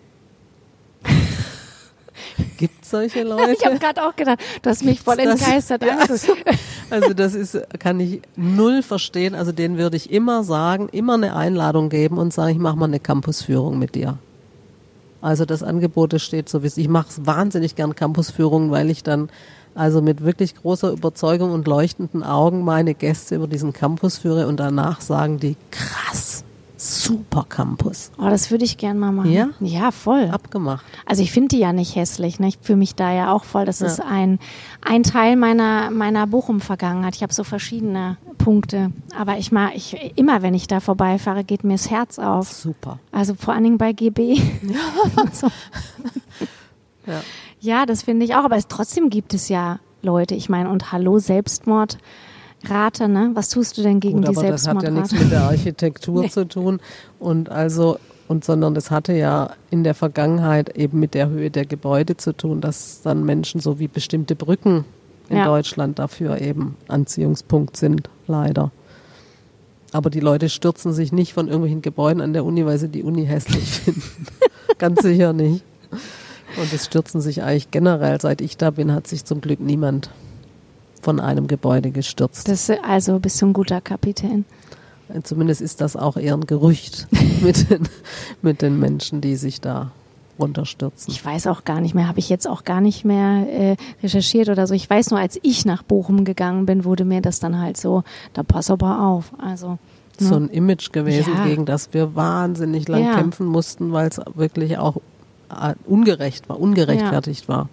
Gibt es solche Leute? Ich habe gerade auch gedacht, du hast mich voll Das- entgeistert. Ja, also das ist, kann ich null verstehen. Also denen würde ich immer sagen, immer eine Einladung geben und sagen, ich mache mal eine Campusführung mit dir. Also das Angebot das steht so, wie es. Ich mache wahnsinnig gern Campusführungen, weil ich dann also mit wirklich großer Überzeugung und leuchtenden Augen meine Gäste über diesen Campus führe und danach sagen die, krass, super Campus. Oh, das würde ich gern mal machen. Ja? Ja, voll. Abgemacht. Also ich finde die ja nicht hässlich. Ne? Ich fühle mich da ja auch voll. Das Ja. ist ein, ein Teil meiner, meiner Bochum-Vergangenheit. Ich habe so verschiedene Punkte. Aber ich mag, ich, immer wenn ich da vorbeifahre, geht mir das Herz auf. Super. Also vor allen Dingen bei G B. so. Ja. Ja, das finde ich auch. Aber es, trotzdem gibt es ja Leute. Ich meine, und hallo, Selbstmordrate, ne? Was tust du denn gegen Gut, die aber das hat ja Selbstmordrate? nichts mit der Architektur Nee. zu tun und also und sondern das hatte ja in der Vergangenheit eben mit der Höhe der Gebäude zu tun, dass dann Menschen so wie bestimmte Brücken in Ja. Deutschland dafür eben Anziehungspunkt sind, leider. Aber die Leute stürzen sich nicht von irgendwelchen Gebäuden an der Uni, weil sie die Uni hässlich finden. Ganz sicher nicht. Und es stürzen sich eigentlich generell, seit ich da bin, hat sich zum Glück niemand von einem Gebäude gestürzt. Das, also bist du ein guter Kapitän. Zumindest ist das auch eher ein Gerücht mit den, mit den Menschen, die sich da runterstürzen. Ich weiß auch gar nicht mehr, habe ich jetzt auch gar nicht mehr äh, recherchiert oder so. Ich weiß nur, als ich nach Bochum gegangen bin, wurde mir das dann halt so, da pass aber auf. Also So ne? ein Image gewesen, Ja. gegen das wir wahnsinnig lang Ja. kämpfen mussten, weil es wirklich auch äh, ungerecht war, ungerechtfertigt war.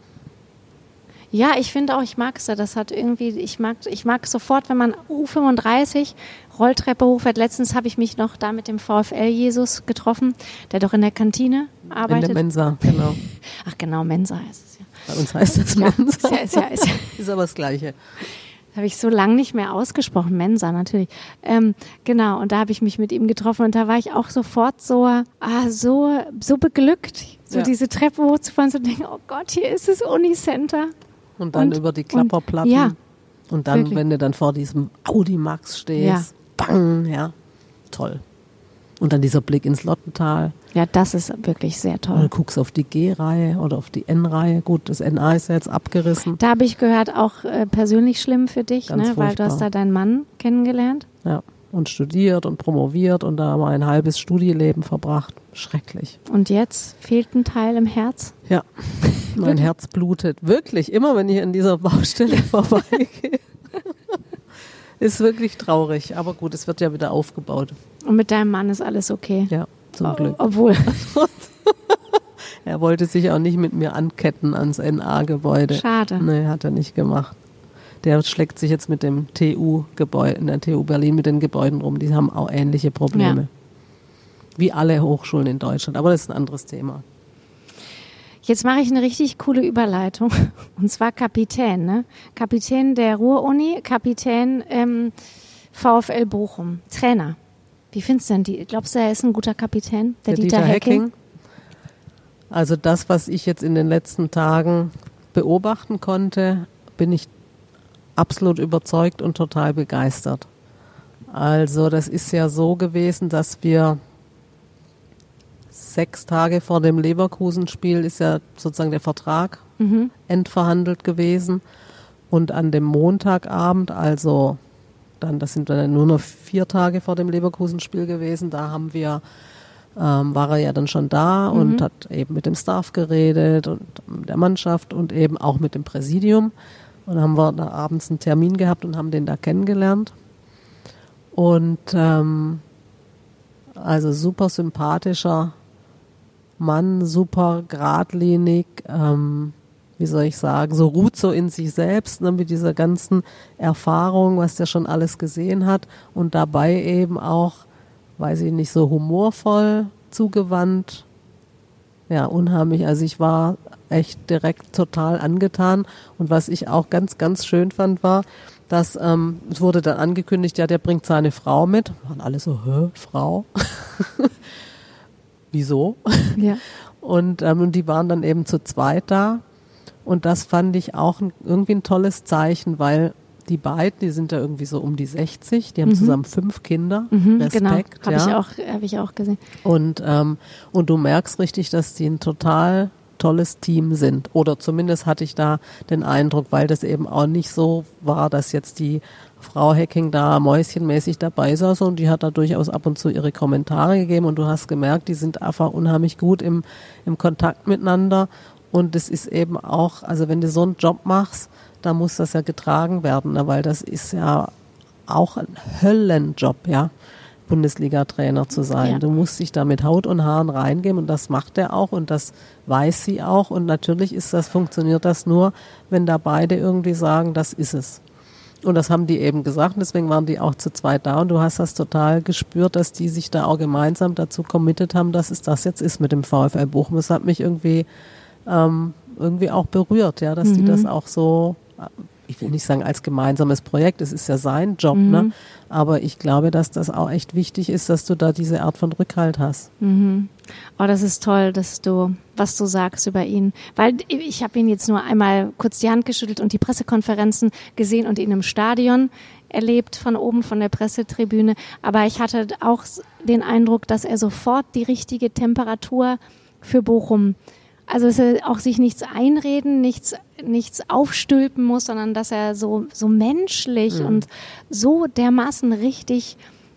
Ja, ich finde auch, ich mag es ja. Das hat irgendwie, ich mag, ich mag sofort, wenn man U fünfunddreißig Rolltreppe hochfährt. Letztens habe ich mich noch da mit dem VfL Jesus getroffen, der doch in der Kantine arbeitet. In der Mensa, genau. Ach genau, Mensa heißt es ja. Bei uns heißt das Ja, Mensa. ist ja, ist ja, ist ja. Ist aber das Gleiche. Habe ich so lange nicht mehr ausgesprochen, Mensa natürlich. Ähm, genau, und da habe ich mich mit ihm getroffen und da war ich auch sofort so, ah, so, so beglückt, so Ja. diese Treppe hochzufahren, zu denken, oh Gott, hier ist das Unicenter. Und dann Und- über die Klapperplatten. und- ja, und dann, wirklich. wenn du dann vor diesem Audi Max stehst, Ja. bang, ja, toll. Und dann dieser Blick ins Lottental. Ja, das ist wirklich sehr Und toll. du guckst auf die G-Reihe oder auf die N-Reihe. Gut, das N A ist ja jetzt abgerissen. Da habe ich gehört, auch äh, persönlich schlimm für dich, Ganz ne? Weil du furchtbar. hast da deinen Mann kennengelernt. Ja. Und studiert und promoviert und da mal ein halbes Studieleben verbracht. Schrecklich. Und jetzt fehlt ein Teil im Herz. Ja, mein Herz blutet. Wirklich, immer wenn ich an dieser Baustelle vorbeigehe. Ist wirklich traurig. Aber gut, es wird ja wieder aufgebaut. Und mit deinem Mann ist alles okay. Ja, zum Glück. Obwohl, Er wollte sich auch nicht mit mir anketten ans N A-Gebäude. schade. Nee, hat er nicht gemacht. Der schlägt sich jetzt mit dem T U-Gebäude, in der T U Berlin mit den Gebäuden rum. Die haben auch ähnliche Probleme. Ja. Wie alle Hochschulen in Deutschland. Aber das ist ein anderes Thema. Jetzt mache ich eine richtig coole Überleitung. Und zwar Kapitän, ne? Kapitän der Ruhr-Uni, Kapitän ähm, VfL Bochum, Trainer. Wie findest du denn die? Glaubst du, er ist ein guter Kapitän? Der, Dieter, Hecking? Also das, was ich jetzt in den letzten Tagen beobachten konnte, bin ich absolut überzeugt und total begeistert. Also das ist ja so gewesen, dass wir sechs Tage vor dem Leverkusen-Spiel ist ja sozusagen der Vertrag Mhm. endverhandelt gewesen. Und an dem Montagabend, also dann, das sind dann nur noch vier Tage vor dem Leverkusen-Spiel gewesen, da haben wir, ähm, war er ja dann schon da und Mhm. hat eben mit dem Staff geredet und mit der Mannschaft und eben auch mit dem Präsidium. Und dann haben wir da abends einen Termin gehabt und haben den da kennengelernt. Und ähm, also super sympathischer Mann, super geradlinig, ähm, wie soll ich sagen, so ruht so in sich selbst, ne, mit dieser ganzen Erfahrung, was der schon alles gesehen hat und dabei eben auch, weiß ich nicht, so humorvoll zugewandt. Ja, unheimlich. Also ich war echt direkt total angetan und was ich auch ganz, ganz schön fand, war, dass ähm, es wurde dann angekündigt, ja, der bringt seine Frau mit. Waren alle so, hä, Frau? Wieso? Ja. Und, ähm, und die waren dann eben zu zweit da. Und das fand ich auch ein, irgendwie ein tolles Zeichen, weil die beiden, die sind ja irgendwie so um die sechzig, die haben Mhm. zusammen fünf Kinder. Mhm, Respekt, genau, habe ja. ich auch, habe ich auch gesehen. Und, ähm, und du merkst richtig, dass die ein total tolles Team sind. Oder zumindest hatte ich da den Eindruck, weil das eben auch nicht so war, dass jetzt die Frau Hecking da mäuschenmäßig dabei saß und die hat da durchaus ab und zu ihre Kommentare gegeben und du hast gemerkt, die sind einfach unheimlich gut im, im Kontakt miteinander und es ist eben auch, also wenn du so einen Job machst, da muss das ja getragen werden, ne, weil das ist ja auch ein Höllenjob, ja, Bundesliga-Trainer zu sein. Ja. Du musst dich da mit Haut und Haaren reingeben und das macht er auch und das weiß sie auch und natürlich ist das, funktioniert das nur, wenn da beide irgendwie sagen, das ist es. Und das haben die eben gesagt und deswegen waren die auch zu zweit da und du hast das total gespürt, dass die sich da auch gemeinsam dazu committed haben, dass es das jetzt ist mit dem VfL Bochum. Das hat mich irgendwie, ähm, irgendwie auch berührt, ja, dass Mhm. die das auch so, ich will nicht sagen als gemeinsames Projekt, es ist ja sein Job, Mhm. ne? Aber ich glaube, dass das auch echt wichtig ist, dass du da diese Art von Rückhalt hast. Mhm. Oh, das ist toll, dass du, was du sagst über ihn. Weil ich habe ihn jetzt nur einmal kurz die Hand geschüttelt und die Pressekonferenzen gesehen und ihn im Stadion erlebt, von oben, von der Pressetribüne. Aber ich hatte auch den Eindruck, dass er sofort die richtige Temperatur für Bochum, also dass er auch sich nichts einreden, nichts, nichts aufstülpen muss, sondern dass er so, so menschlich Mhm. und so dermaßen richtig,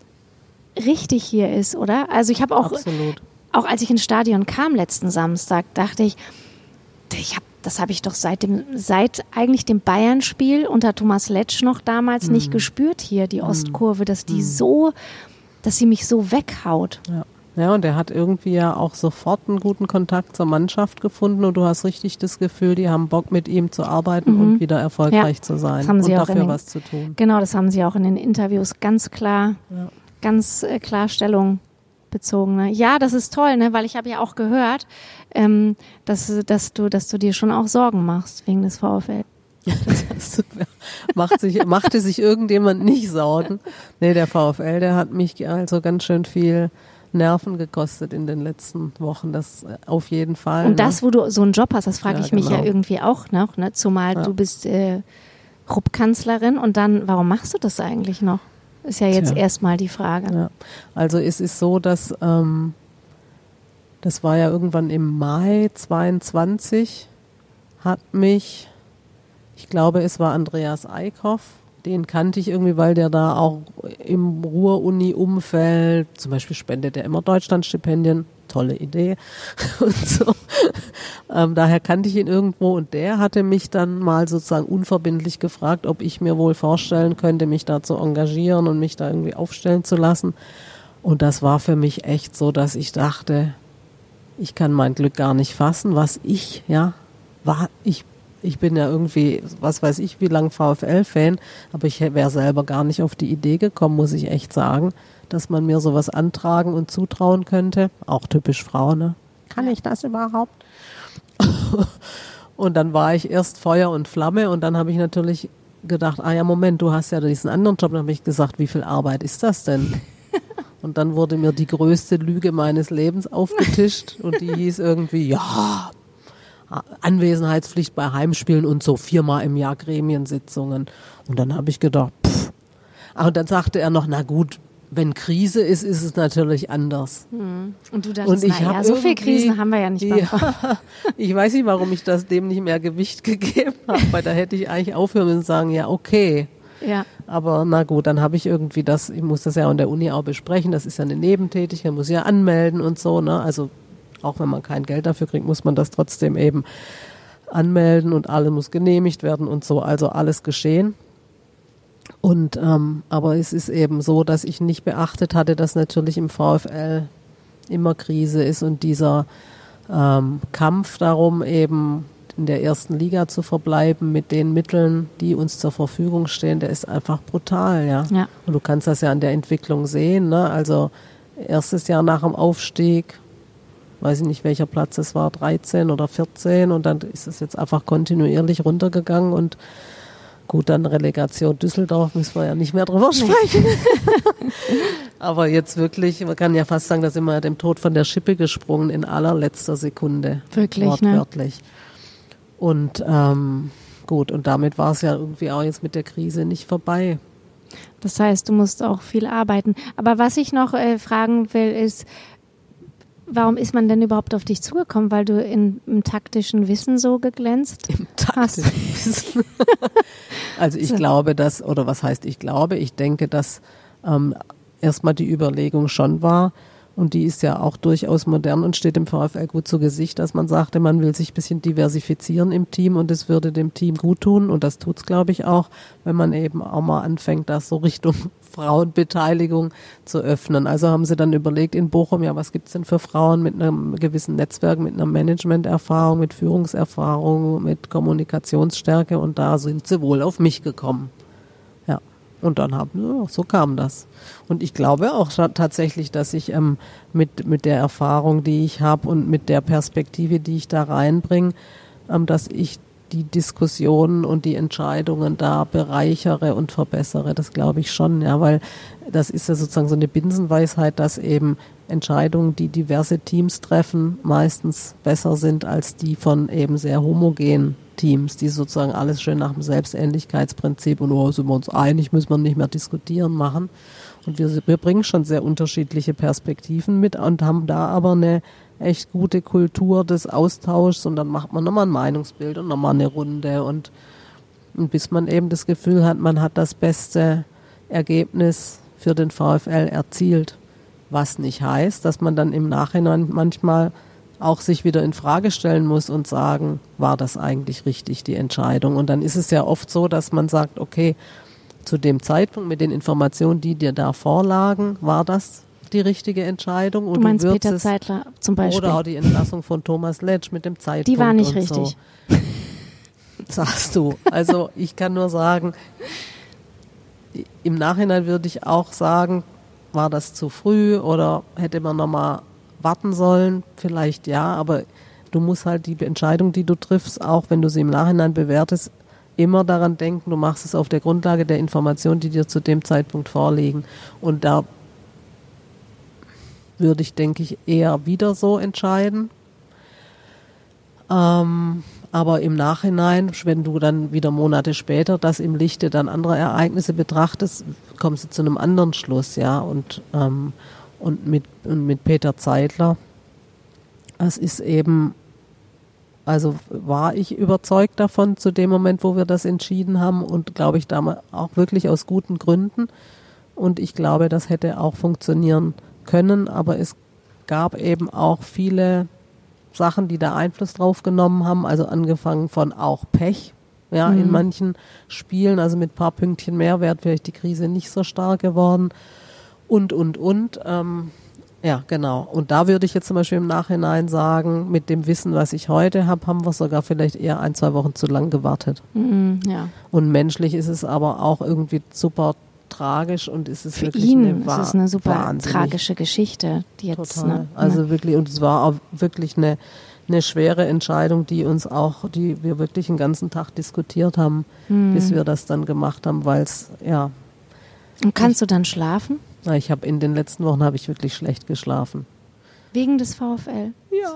richtig hier ist, oder? Also ich habe auch, Absolut. auch als ich ins Stadion kam letzten Samstag, dachte ich, ich hab, das habe ich doch seit dem, seit eigentlich dem Bayern-Spiel unter Thomas Letsch noch damals nicht gespürt hier, die Ostkurve, dass die so, dass sie mich so weghaut. Ja. Ja, und er hat irgendwie ja auch sofort einen guten Kontakt zur Mannschaft gefunden und du hast richtig das Gefühl, die haben Bock mit ihm zu arbeiten Mhm. und wieder erfolgreich Ja, zu sein das haben sie und auch in dafür den- was zu tun. Genau, das haben sie auch in den Interviews ganz klar, Ja. ganz äh, klar Stellung bezogen. Ne? Ja, das ist toll, ne? Weil ich habe ja auch gehört, ähm, dass, dass, du, dass du dir schon auch Sorgen machst wegen des VfL. Das macht sich, machte sich irgendjemand nicht Sorgen. Nee, der VfL, der hat mich also ganz schön viel Nerven gekostet in den letzten Wochen, das auf jeden Fall. Und das, ne? wo du so einen Job hast, das frage Ja, ich mich genau. ja irgendwie auch noch, ne? Zumal Ja. du bist äh, Rupp-Kanzlerin und dann, warum machst du das eigentlich noch? Ist ja jetzt Tja. erstmal die Frage. Ja. Also es ist so, dass ähm, das war ja irgendwann im Mai zweiundzwanzig, hat mich, ich glaube es war Andreas Eickhoff, den kannte ich irgendwie, weil der da auch im Ruhr-Uni-Umfeld, zum Beispiel spendet er immer Deutschlandstipendien, tolle Idee und so. Ähm, daher kannte ich ihn irgendwo und der hatte mich dann mal sozusagen unverbindlich gefragt, ob ich mir wohl vorstellen könnte, mich da zu engagieren und mich da irgendwie aufstellen zu lassen. Und das war für mich echt so, dass ich dachte, ich kann mein Glück gar nicht fassen, was ich, ja, war, ich Ich bin ja irgendwie, was weiß ich, wie lang VfL-Fan, aber ich wäre selber gar nicht auf die Idee gekommen, muss ich echt sagen, dass man mir sowas antragen und zutrauen könnte. Auch typisch Frau, ne? Kann ich das überhaupt? Und dann war ich erst Feuer und Flamme und dann habe ich natürlich gedacht, ah ja, Moment, du hast ja diesen anderen Job. Dann habe ich gesagt, wie viel Arbeit ist das denn? Und dann wurde mir die größte Lüge meines Lebens aufgetischt und die hieß irgendwie, ja, Anwesenheitspflicht bei Heimspielen und so viermal im Jahr Gremiensitzungen. Und dann habe ich gedacht, pff. Und dann sagte er noch, na gut, wenn Krise ist, ist es natürlich anders. Und du dachtest, Und ich naja, hab so viele irgendwie- Krisen haben wir ja nicht beim Ja, ich weiß nicht, warum ich das dem nicht mehr Gewicht gegeben habe, weil da hätte ich eigentlich aufhören müssen und sagen, ja, okay. Ja. Aber na gut, dann habe ich irgendwie das, ich muss das ja an der Uni auch besprechen, das ist ja eine Nebentätigkeit, muss ja anmelden und so, ne? Also auch wenn man kein Geld dafür kriegt, muss man das trotzdem eben anmelden und alles muss genehmigt werden und so, also alles geschehen. Und ähm, aber es ist eben so, dass ich nicht beachtet hatte, dass natürlich im VfL immer Krise ist und dieser ähm, Kampf darum, eben in der ersten Liga zu verbleiben mit den Mitteln, die uns zur Verfügung stehen, der ist einfach brutal, ja. Ja. Und du kannst das ja an der Entwicklung sehen, ne? Also erstes Jahr nach dem Aufstieg, weiß ich nicht, welcher Platz es war, dreizehn oder vierzehn und dann ist es jetzt einfach kontinuierlich runtergegangen und gut, dann Relegation Düsseldorf, müssen wir ja nicht mehr drüber sprechen. Aber jetzt wirklich, man kann ja fast sagen, da sind wir ja dem Tod von der Schippe gesprungen in allerletzter Sekunde. Wirklich, wortwörtlich. Und ähm, gut, und damit war es ja irgendwie auch jetzt mit der Krise nicht vorbei. Das heißt, du musst auch viel arbeiten. Aber was ich noch äh, fragen will, ist, warum ist man denn überhaupt auf dich zugekommen? Weil du in, im taktischen Wissen so geglänzt Im hast? taktischen. Also ich glaube, dass, oder was heißt ich glaube, ich denke, dass ähm, erstmal die Überlegung schon war, und die ist ja auch durchaus modern und steht dem VfL gut zu Gesicht, dass man sagte, man will sich ein bisschen diversifizieren im Team und es würde dem Team gut tun und das tut's, glaube ich, auch, wenn man eben auch mal anfängt, das so Richtung Frauenbeteiligung zu öffnen. Also haben sie dann überlegt in Bochum, ja, was gibt's denn für Frauen mit einem gewissen Netzwerk, mit einer Managementerfahrung, mit Führungserfahrung, mit Kommunikationsstärke und da sind sie wohl auf mich gekommen. Ja. Und dann haben, ja, so kam das. Und ich glaube auch tatsächlich, dass ich ähm, mit, mit der Erfahrung, die ich habe und mit der Perspektive, die ich da reinbringe, ähm, dass ich die Diskussionen und die Entscheidungen da bereichere und verbessere. Das glaube ich schon, ja, weil das ist ja sozusagen so eine Binsenweisheit, dass eben Entscheidungen, die diverse Teams treffen, meistens besser sind als die von eben sehr homogenen Teams, die sozusagen alles schön nach dem Selbstähnlichkeitsprinzip und oh, sind wir uns einig, müssen wir nicht mehr diskutieren machen. Und wir, wir bringen schon sehr unterschiedliche Perspektiven mit und haben da aber eine echt gute Kultur des Austauschs und dann macht man nochmal ein Meinungsbild und nochmal eine Runde und, und bis man eben das Gefühl hat, man hat das beste Ergebnis für den VfL erzielt. Was nicht heißt, dass man dann im Nachhinein manchmal auch sich wieder in Frage stellen muss und sagen, war das eigentlich richtig, die Entscheidung? Und dann ist es ja oft so, dass man sagt, okay, zu dem Zeitpunkt mit den Informationen, die dir da vorlagen, war das die richtige Entscheidung? Und du meinst du Peter Zeitler zum Beispiel? Oder auch die Entlassung von Thomas Letsch mit dem Zeitpunkt. Die war nicht und richtig. So. Sagst du. Also ich kann nur sagen, im Nachhinein würde ich auch sagen, war das zu früh oder hätte man nochmal warten sollen? Vielleicht ja, aber du musst halt die Entscheidung, die du triffst, auch wenn du sie im Nachhinein bewertest, immer daran denken, du machst es auf der Grundlage der Informationen, die dir zu dem Zeitpunkt vorliegen. Und da würde ich, denke ich, eher wieder so entscheiden. Ähm, aber im Nachhinein, wenn du dann wieder Monate später das im Lichte dann anderer Ereignisse betrachtest, kommst du zu einem anderen Schluss, ja. Und, ähm, und, mit, und mit Peter Zeitler, das ist eben, also war ich überzeugt davon zu dem Moment, wo wir das entschieden haben und glaube ich damals auch wirklich aus guten Gründen. Und ich glaube, das hätte auch funktionieren können, aber es gab eben auch viele Sachen, die da Einfluss drauf genommen haben, also angefangen von auch Pech, ja, mhm. in manchen Spielen, also mit ein paar Pünktchen mehr wäre vielleicht die Krise nicht so stark geworden und, und, und, ähm, ja, genau. Und da würde ich jetzt zum Beispiel im Nachhinein sagen, mit dem Wissen, was ich heute habe, haben wir sogar vielleicht eher ein, zwei Wochen zu lang gewartet. Mhm, ja. Und menschlich ist es aber auch irgendwie super tragisch und ist es für wirklich ihn eine, ist es eine super wahnsinnig tragische Geschichte, die jetzt total. Ne, also ne. wirklich, und es war auch wirklich eine eine schwere Entscheidung, die uns auch, die wir wirklich den ganzen Tag diskutiert haben, hm. bis wir das dann gemacht haben, weil es, ja. Und kannst ich, du dann schlafen? Na, ich habe in den letzten Wochen habe ich wirklich schlecht geschlafen. Wegen des VfL? Ja.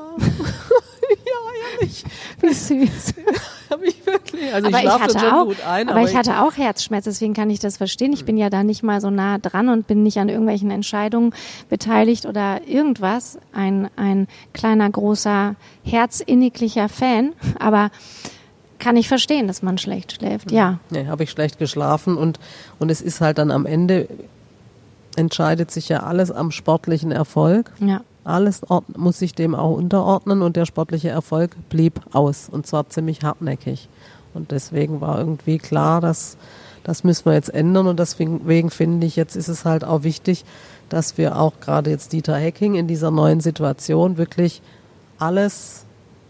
Ja, ehrlich. Wie süß. Habe ich wirklich. Also aber ich schlafe schon auch, gut ein. Aber, aber ich hatte auch Herzschmerz, deswegen kann ich das verstehen. Ich bin ja da nicht mal so nah dran und bin nicht an irgendwelchen Entscheidungen beteiligt oder irgendwas. Ein, ein kleiner, großer, herzinniglicher Fan. Aber kann ich verstehen, dass man schlecht schläft, ja. Nee, habe ich schlecht geschlafen und, und es ist halt dann am Ende, entscheidet sich ja alles am sportlichen Erfolg. Ja. Alles muss sich dem auch unterordnen und der sportliche Erfolg blieb aus und zwar ziemlich hartnäckig. Und deswegen war irgendwie klar, dass das müssen wir jetzt ändern und deswegen finde ich, jetzt ist es halt auch wichtig, dass wir auch gerade jetzt Dieter Hecking in dieser neuen Situation wirklich alles,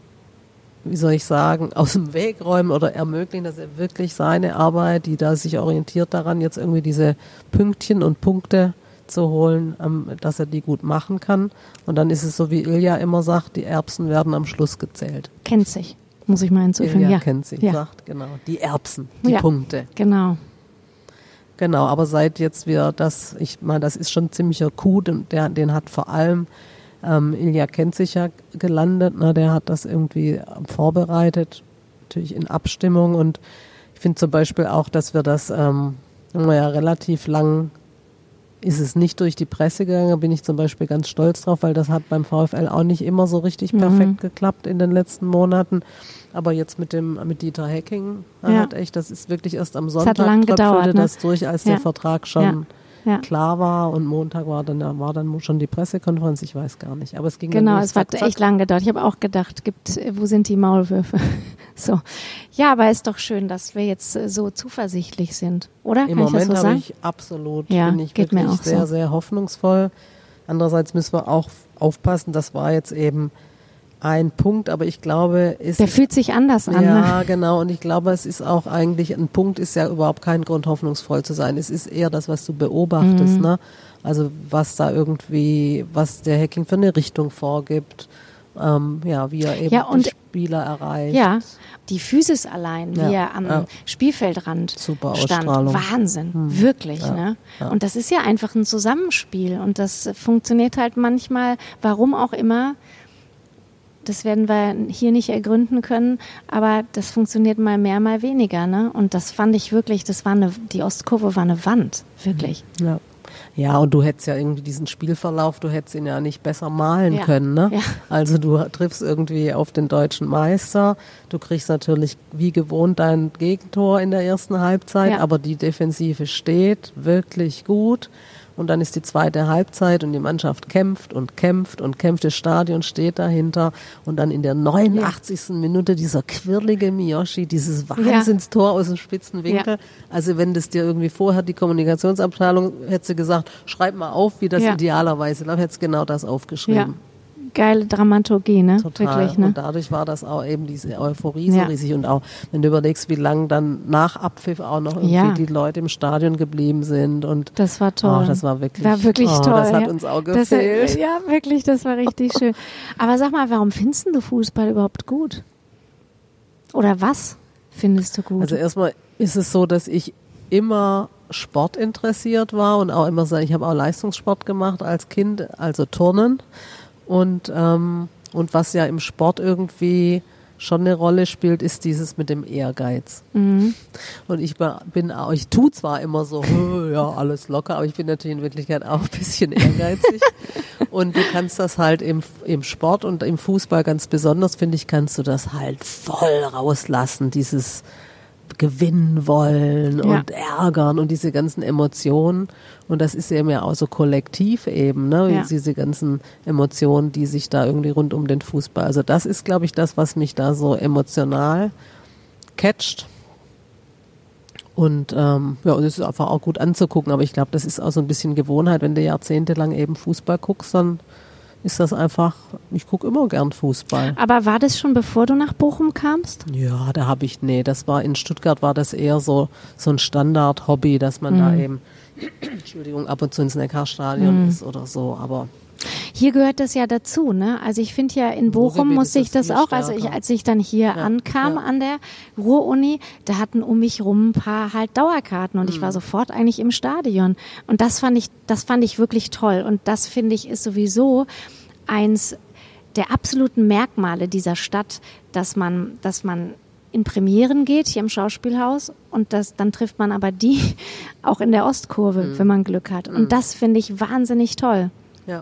wie soll ich sagen, aus dem Weg räumen oder ermöglichen, dass er wirklich seine Arbeit, die da sich orientiert daran, jetzt irgendwie diese Pünktchen und Punkte zu holen, dass er die gut machen kann. Und dann ist es so, wie Ilja immer sagt, die Erbsen werden am Schluss gezählt. Kennt sich, muss ich mal hinzufügen. Ilja ja. kennt sich, ja. sagt, genau. Die Erbsen, die ja. Punkte. Genau. Genau, aber seit jetzt wir das, ich meine, das ist schon ein ziemlicher Coup, und der, den hat vor allem ähm, Ilja kennt sich ja gelandet, ne, der hat das irgendwie vorbereitet, natürlich in Abstimmung und ich finde zum Beispiel auch, dass wir das ähm, ja relativ lang ist es nicht durch die Presse gegangen, da bin ich zum Beispiel ganz stolz drauf, weil das hat beim VfL auch nicht immer so richtig perfekt mhm. geklappt in den letzten Monaten. Aber jetzt mit dem mit Dieter Hecking ja. hat echt, das ist wirklich erst am Sonntag tröpfelte das ne? durch, als ja. der Vertrag schon ja. Ja. klar war und Montag war dann war dann schon die Pressekonferenz, ich weiß gar nicht. Aber es ging genau, dann es hat echt lang gedauert. Ich habe auch gedacht, gibt, wo sind die Maulwürfe? So, ja, aber ist doch schön, dass wir jetzt so zuversichtlich sind, oder? Im Kann Moment ich das so habe sagen? ich absolut, ja, bin ich geht wirklich mir auch sehr, so. sehr hoffnungsvoll. Andererseits müssen wir auch aufpassen, das war jetzt eben ein Punkt, aber ich glaube, es der fühlt sich anders an. Ja, ne? genau. Und ich glaube, es ist auch eigentlich, ein Punkt ist ja überhaupt kein Grund, hoffnungsvoll zu sein. Es ist eher das, was du beobachtest, mhm. ne? Also was da irgendwie, was der Hecking für eine Richtung vorgibt ähm, ja, wie er eben Ja, und- die Spieler erreicht. Ja, die Physis allein, wie Ja, er am ja. Spielfeldrand Super stand. Ausstrahlung. Wahnsinn, wirklich. Ja, Ne? ja. Und das ist ja einfach ein Zusammenspiel und das funktioniert halt manchmal, warum auch immer. Das werden wir hier nicht ergründen können, aber das funktioniert mal mehr, mal weniger. Ne? Und das fand ich wirklich, das war eine, die Ostkurve war eine Wand, wirklich. Ja. Ja, und du hättest ja irgendwie diesen Spielverlauf, du hättest ihn ja nicht besser malen Ja, können, ne? ja. Also du triffst irgendwie auf den deutschen Meister, du kriegst natürlich wie gewohnt dein Gegentor in der ersten Halbzeit, Ja. aber die Defensive steht wirklich gut. Und dann ist die zweite Halbzeit und die Mannschaft kämpft und kämpft und kämpft, das Stadion steht dahinter. Und dann in der neunundachtzigsten Minute dieser quirlige Miyoshi, dieses Wahnsinnstor aus dem spitzen Winkel. Ja. Also wenn das dir irgendwie vorher die Kommunikationsabteilung hätte sie gesagt, schreib mal auf, wie das Ja. idealerweise läuft, hätte sie genau das aufgeschrieben. Ja. Geile Dramaturgie, ne? Total. Wirklich, ne? Und dadurch war das auch eben diese Euphorie so Ja. riesig. Und auch, wenn du überlegst, wie lange dann nach Abpfiff auch noch irgendwie Ja. die Leute im Stadion geblieben sind. Und Das war toll. Oh, das war wirklich, War wirklich oh, toll. das hat ja. uns auch Das, gefehlt. ja, wirklich, das war richtig schön. Aber sag mal, warum findest du Fußball überhaupt gut? Oder was findest du gut? Also erstmal ist es so, dass ich immer Sport interessiert war und auch immer, ich habe auch Leistungssport gemacht als Kind, also Turnen. Und, ähm, und was ja im Sport irgendwie schon eine Rolle spielt, ist dieses mit dem Ehrgeiz. Mhm. Und ich bin auch, ich tue zwar immer so, ja, alles locker, aber ich bin natürlich in Wirklichkeit auch ein bisschen ehrgeizig. Und du kannst das halt im, im Sport und im Fußball ganz besonders, finde ich, kannst du das halt voll rauslassen, dieses gewinnen wollen Ja. und ärgern und diese ganzen Emotionen. Und das ist eben ja auch so kollektiv eben, ne? Ja. Diese ganzen Emotionen, die sich da irgendwie rund um den Fußball. Also das ist, glaube ich, das, was mich da so emotional catcht. Und ähm, ja, und es ist einfach auch gut anzugucken. Aber ich glaube, das ist auch so ein bisschen Gewohnheit. Wenn du jahrzehntelang eben Fußball guckst, dann ist das einfach, ich gucke immer gern Fußball. Aber war das schon bevor du nach Bochum kamst? Ja, da habe ich, nee, das war in Stuttgart war das eher so, so ein Standard-Hobby, dass man da eben, Entschuldigung, ab und zu ins Neckarstadion ist oder so, aber Hier gehört das ja dazu, ne? Also ich finde ja in Bochum Ruhrgebiet musste ist ich das das viel auch, also ich, stärker. als ich dann hier Ja, ankam ja. an der Ruhr-Uni, da hatten um mich rum ein paar halt Dauerkarten und Mhm. ich war sofort eigentlich im Stadion. Und das fand ich, das fand ich wirklich toll. Und das finde ich ist sowieso eins der absoluten Merkmale dieser Stadt, dass man, dass man in Premieren geht, hier im Schauspielhaus, und das, dann trifft man aber die auch in der Ostkurve, Mhm. wenn man Glück hat. Und das finde ich wahnsinnig toll. ja,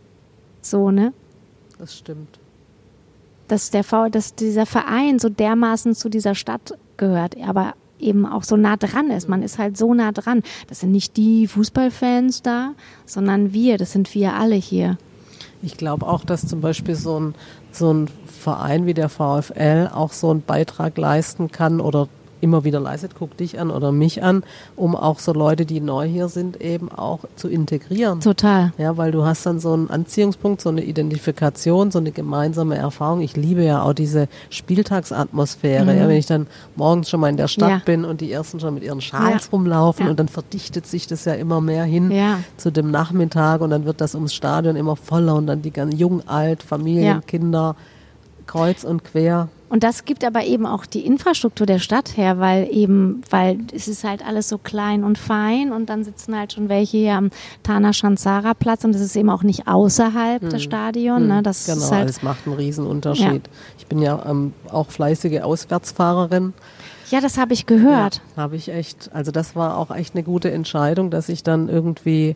So, ne? das stimmt. Dass der V, dass dieser Verein so dermaßen zu dieser Stadt gehört, aber eben auch so nah dran ist. Man ist halt so nah dran. Das sind nicht die Fußballfans da, sondern wir. Das sind wir alle hier. Ich glaube auch, dass zum Beispiel so ein, so ein Verein wie der VfL auch so einen Beitrag leisten kann oder immer wieder leistet, guck dich an oder mich an, um auch so Leute, die neu hier sind, eben auch zu integrieren. Total. Ja, weil du hast dann so einen Anziehungspunkt, so eine Identifikation, so eine gemeinsame Erfahrung. Ich liebe ja auch diese Spieltagsatmosphäre. Mhm. Ja, wenn ich dann morgens schon mal in der Stadt Ja. bin und die ersten schon mit ihren Schals Ja. rumlaufen Ja. und dann verdichtet sich das ja immer mehr hin Ja. zu dem Nachmittag und dann wird das ums Stadion immer voller und dann die ganzen jung, alt, Familien, Ja. Kinder, kreuz und quer. Und das gibt aber eben auch die Infrastruktur der Stadt her, weil eben, weil es ist halt alles so klein und fein und dann sitzen halt schon welche hier am Tana Shansara Platz und das ist eben auch nicht außerhalb des Stadion. Ne? Das Genau, ist halt, das macht einen riesen Unterschied. Ich bin ja ähm, auch fleißige Auswärtsfahrerin. ja, das habe ich gehört. Ja, habe ich echt, also das war auch echt eine gute Entscheidung, dass ich dann irgendwie,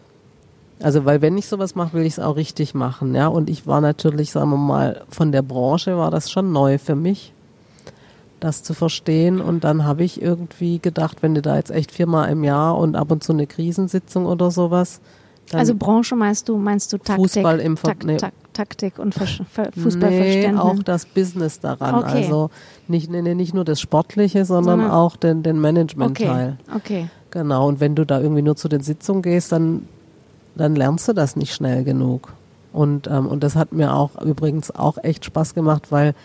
also weil wenn ich sowas mache, will ich es auch richtig machen, ja. Und ich war natürlich, sagen wir mal, von der Branche war das schon neu für mich, das zu verstehen. Und dann habe ich irgendwie gedacht, wenn du da jetzt echt viermal im Jahr und ab und zu eine Krisensitzung oder sowas, dann Also Branche meinst du, meinst du Taktik, Fußball im Ver- Tak, nee. Tak, Taktik und Ver Ver nee, Fußballverständnis? auch das Business daran. Okay. Also nicht, nee, nee, nicht nur das Sportliche, sondern, Sondern- auch den, den okay, Management-Teil. okay. Genau, und wenn du da irgendwie nur zu den Sitzungen gehst, dann, dann lernst du das nicht schnell genug. Und, ähm, und das hat mir auch übrigens auch echt Spaß gemacht, weil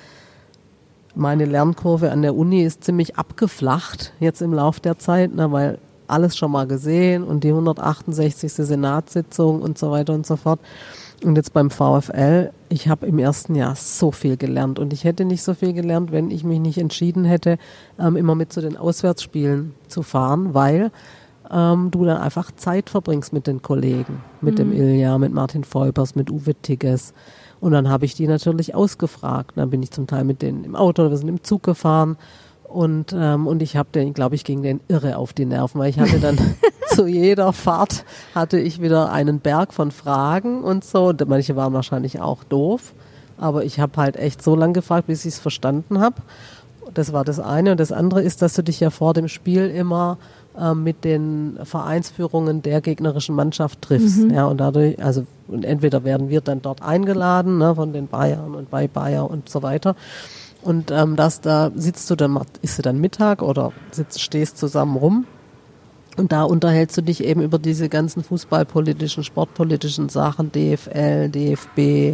meine Lernkurve an der Uni ist ziemlich abgeflacht jetzt im Lauf der Zeit, ne, weil alles schon mal gesehen und die hundertachtundsechzigste Senatssitzung und so weiter und so fort. Und jetzt beim VfL, ich habe im ersten Jahr so viel gelernt und ich hätte nicht so viel gelernt, wenn ich mich nicht entschieden hätte, ähm, immer mit zu den Auswärtsspielen zu fahren, weil ähm, du dann einfach Zeit verbringst mit den Kollegen, mit mhm. dem Ilja, mit Martin Feupers, mit Uwe Tigges. Und dann habe ich die natürlich ausgefragt. Dann bin ich zum Teil mit denen im Auto, wir sind im Zug gefahren. Und, ähm, und ich habe den, glaube ich, ging den irre auf die Nerven, weil ich hatte dann zu jeder Fahrt hatte ich wieder einen Berg von Fragen und so. Und manche waren wahrscheinlich auch doof, aber ich habe halt echt so lange gefragt, bis ich es verstanden habe. Das war das eine. Und das andere ist, dass du dich ja vor dem Spiel immer äh, mit den Vereinsführungen der gegnerischen Mannschaft triffst. Mhm. Ja, und dadurch, also und entweder werden wir dann dort eingeladen, ne, von den Bayern und bei Bayer und so weiter. Und ähm, das, da sitzt du dann, isst du dann Mittag oder sitzt, stehst zusammen rum und da unterhältst du dich eben über diese ganzen fußballpolitischen, sportpolitischen Sachen, D F L, D F B,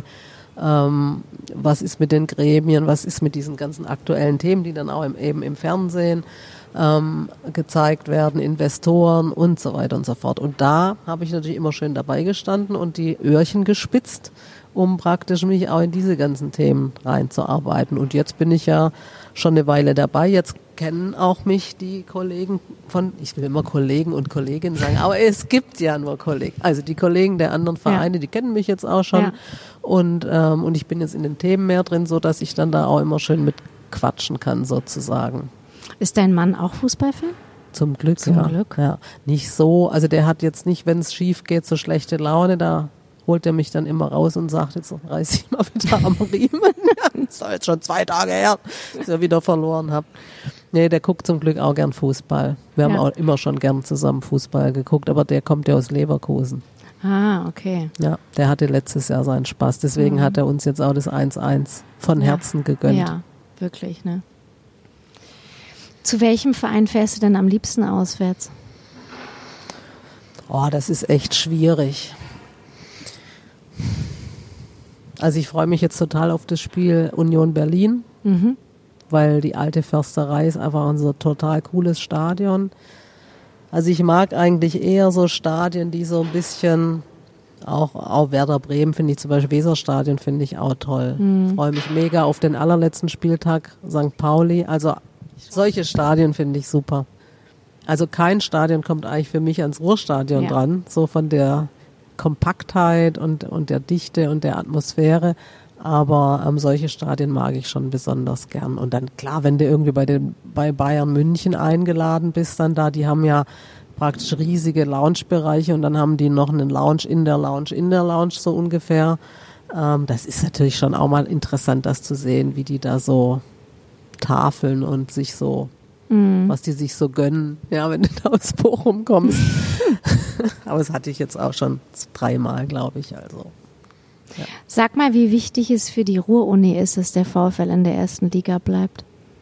ähm, was ist mit den Gremien, was ist mit diesen ganzen aktuellen Themen, die dann auch im, eben im Fernsehen ähm, gezeigt werden, Investoren und so weiter und so fort. Und da habe ich natürlich immer schön dabei gestanden und die Öhrchen gespitzt, um praktisch mich auch in diese ganzen Themen reinzuarbeiten. Und jetzt bin ich ja schon eine Weile dabei. Jetzt kennen auch mich die Kollegen von, ich will immer Kollegen und Kolleginnen sagen, aber es gibt ja nur Kollegen. Also die Kollegen der anderen Vereine, ja. die kennen mich jetzt auch schon. Ja. Und, ähm, und ich bin jetzt in den Themen mehr drin, so dass ich dann da auch immer schön mit quatschen kann, sozusagen. Ist dein Mann auch Fußballfan? Zum Glück, Zum ja. Glück. ja. Nicht so, also der hat jetzt nicht, wenn es schief geht, so schlechte Laune, da holt er mich dann immer raus und sagt, jetzt reiß ich mal wieder am Riemen. Das ist jetzt schon zwei Tage her, dass ich ja wieder verloren habe. Nee, der guckt zum Glück auch gern Fußball. Wir haben ja. auch immer schon gern zusammen Fußball geguckt, aber der kommt ja aus Leverkusen. Ah, okay. Ja, der hatte letztes Jahr seinen Spaß. Deswegen mhm. hat er uns jetzt auch das eins eins von ja. Herzen gegönnt. Ja, wirklich, ne? Zu welchem Verein fährst du denn am liebsten auswärts? Oh, das ist echt schwierig. Also ich freue mich jetzt total auf das Spiel Union Berlin, mhm. weil die alte Försterei ist einfach ein so total cooles Stadion. Also ich mag eigentlich eher so Stadien, die so ein bisschen, auch, auch Werder Bremen finde ich zum Beispiel, Weserstadion finde ich auch toll. Mhm. Ich freue mich mega auf den allerletzten Spieltag Sankt Pauli. Also solche Stadien finde ich super. Also kein Stadion kommt eigentlich für mich ans Ruhrstadion ja. dran, so von der Kompaktheit und, und der Dichte und der Atmosphäre, aber ähm, solche Stadien mag ich schon besonders gern. Und dann klar, wenn du irgendwie bei den bei Bayern München eingeladen bist, dann da, die haben ja praktisch riesige Lounge-Bereiche und dann haben die noch einen Lounge in der Lounge in der Lounge so ungefähr. Ähm, das ist natürlich schon auch mal interessant, das zu sehen, wie die da so tafeln und sich so Mhm. was die sich so gönnen, ja, wenn du da aus Bochum kommst. Aber das hatte ich jetzt auch schon dreimal, glaube ich. Also. Ja. Sag mal, wie wichtig es für die Ruhr-Uni ist, dass der VfL in der ersten Liga bleibt?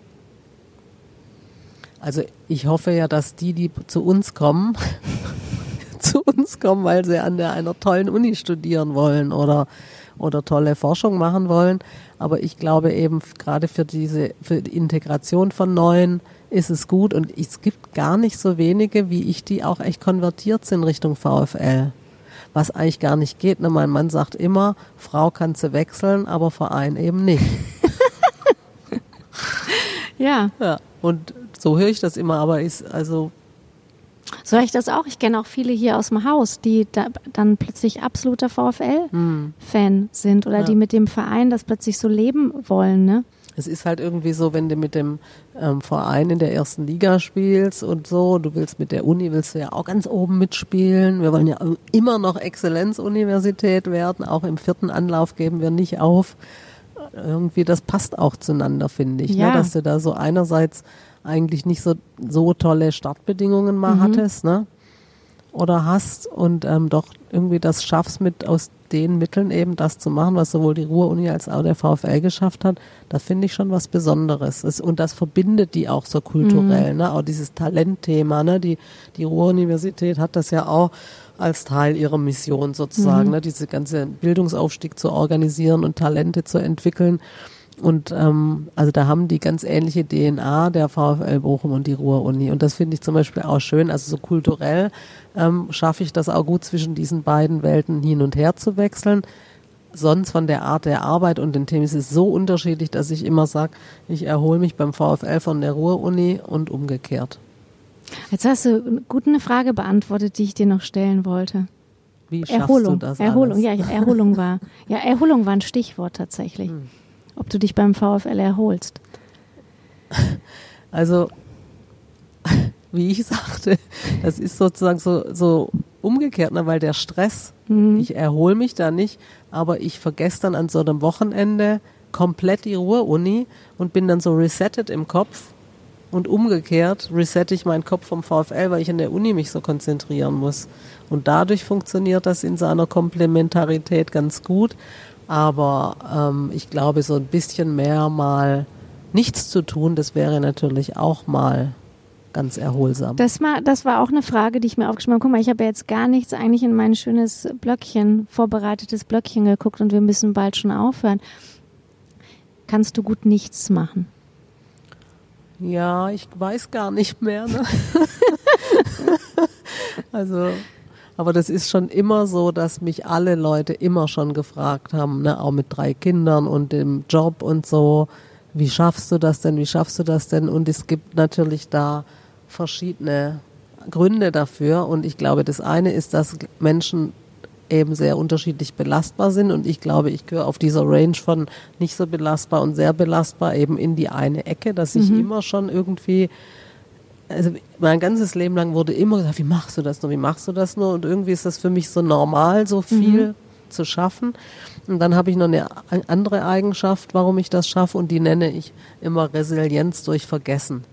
Also ich hoffe ja, dass die, die zu uns kommen, zu uns kommen, weil sie an der, einer tollen Uni studieren wollen oder oder tolle Forschung machen wollen. Aber ich glaube eben gerade für diese für die Integration von Neuen ist es gut und es gibt gar nicht so wenige, wie ich, die auch echt konvertiert sind Richtung VfL. Was eigentlich gar nicht geht. Ne? Mein Mann sagt immer, Frau kannst du wechseln, aber Verein eben nicht. ja. ja. Und so höre ich das immer, aber ist also... So höre ich das auch. Ich kenne auch viele hier aus dem Haus, die da dann plötzlich absoluter VfL-Fan hm. sind oder ja. die mit dem Verein das plötzlich so leben wollen, ne? Es ist halt irgendwie so, wenn du mit dem ähm, Verein in der ersten Liga spielst und so, du willst mit der Uni, willst du ja auch ganz oben mitspielen. Wir wollen ja immer noch Exzellenzuniversität werden, auch im vierten Anlauf geben wir nicht auf. Irgendwie, das passt auch zueinander, finde ich, ja. ne? Dass du da so einerseits eigentlich nicht so, so tolle Startbedingungen mal mhm. hattest, ne? Oder hast und ähm, doch irgendwie das schaffst mit aus den Mitteln eben das zu machen, was sowohl die Ruhr-Uni als auch der VfL geschafft hat, das finde ich schon was Besonderes. Es, und das verbindet die auch so kulturell, mhm. ne? Auch dieses Talentthema, ne? Die, die Ruhr-Universität hat das ja auch als Teil ihrer Mission sozusagen, mhm. ne? Diese ganze Bildungsaufstieg zu organisieren und Talente zu entwickeln. Und ähm, also da haben die ganz ähnliche D N A, der VfL Bochum und die Ruhr-Uni. Und das finde ich zum Beispiel auch schön. Also so kulturell ähm, schaffe ich das auch gut, zwischen diesen beiden Welten hin und her zu wechseln. sonst von der Art der Arbeit und den Themen ist es so unterschiedlich, dass ich immer sage, ich erhole mich beim VfL von der Ruhr-Uni und umgekehrt. Jetzt hast du gut eine Frage beantwortet, die ich dir noch stellen wollte. Wie schaffst Erholung, du das Erholung, alles? ja, Erholung war, ja, Erholung war ein Stichwort tatsächlich. Hm. Ob du dich beim VfL erholst? Also, wie ich sagte, das ist sozusagen so, so umgekehrt, ne, weil der Stress, mhm. ich erhole mich da nicht, aber ich vergesse dann an so einem Wochenende komplett die Ruhr-Uni und bin dann so resettet im Kopf und umgekehrt resette ich meinen Kopf vom VfL, weil ich an der Uni mich so konzentrieren muss. Und dadurch funktioniert das in seiner Komplementarität ganz gut, aber ähm, ich glaube, so ein bisschen mehr mal nichts zu tun, das wäre natürlich auch mal ganz erholsam. Das, mal, das war auch eine Frage, die ich mir aufgeschrieben habe. Guck mal, ich habe ja jetzt gar nichts eigentlich in mein schönes Blöckchen, vorbereitetes Blöckchen geguckt und wir müssen bald schon aufhören. Kannst du gut nichts machen? Ja, ich weiß gar nicht mehr. Ne? Also, aber das ist schon immer so, dass mich alle Leute immer schon gefragt haben, ne, auch mit drei Kindern und dem Job und so, wie schaffst du das denn, wie schaffst du das denn? Und es gibt natürlich da verschiedene Gründe dafür und ich glaube, das eine ist, dass Menschen eben sehr unterschiedlich belastbar sind und ich glaube, ich gehöre auf dieser Range von nicht so belastbar und sehr belastbar eben in die eine Ecke, dass ich mhm. immer schon irgendwie, also mein ganzes Leben lang wurde immer gesagt, wie machst du das nur, wie machst du das nur und irgendwie ist das für mich so normal, so viel mhm. zu schaffen. Und dann habe ich noch eine andere Eigenschaft, warum ich das schaffe und die nenne ich immer Resilienz durch Vergessen.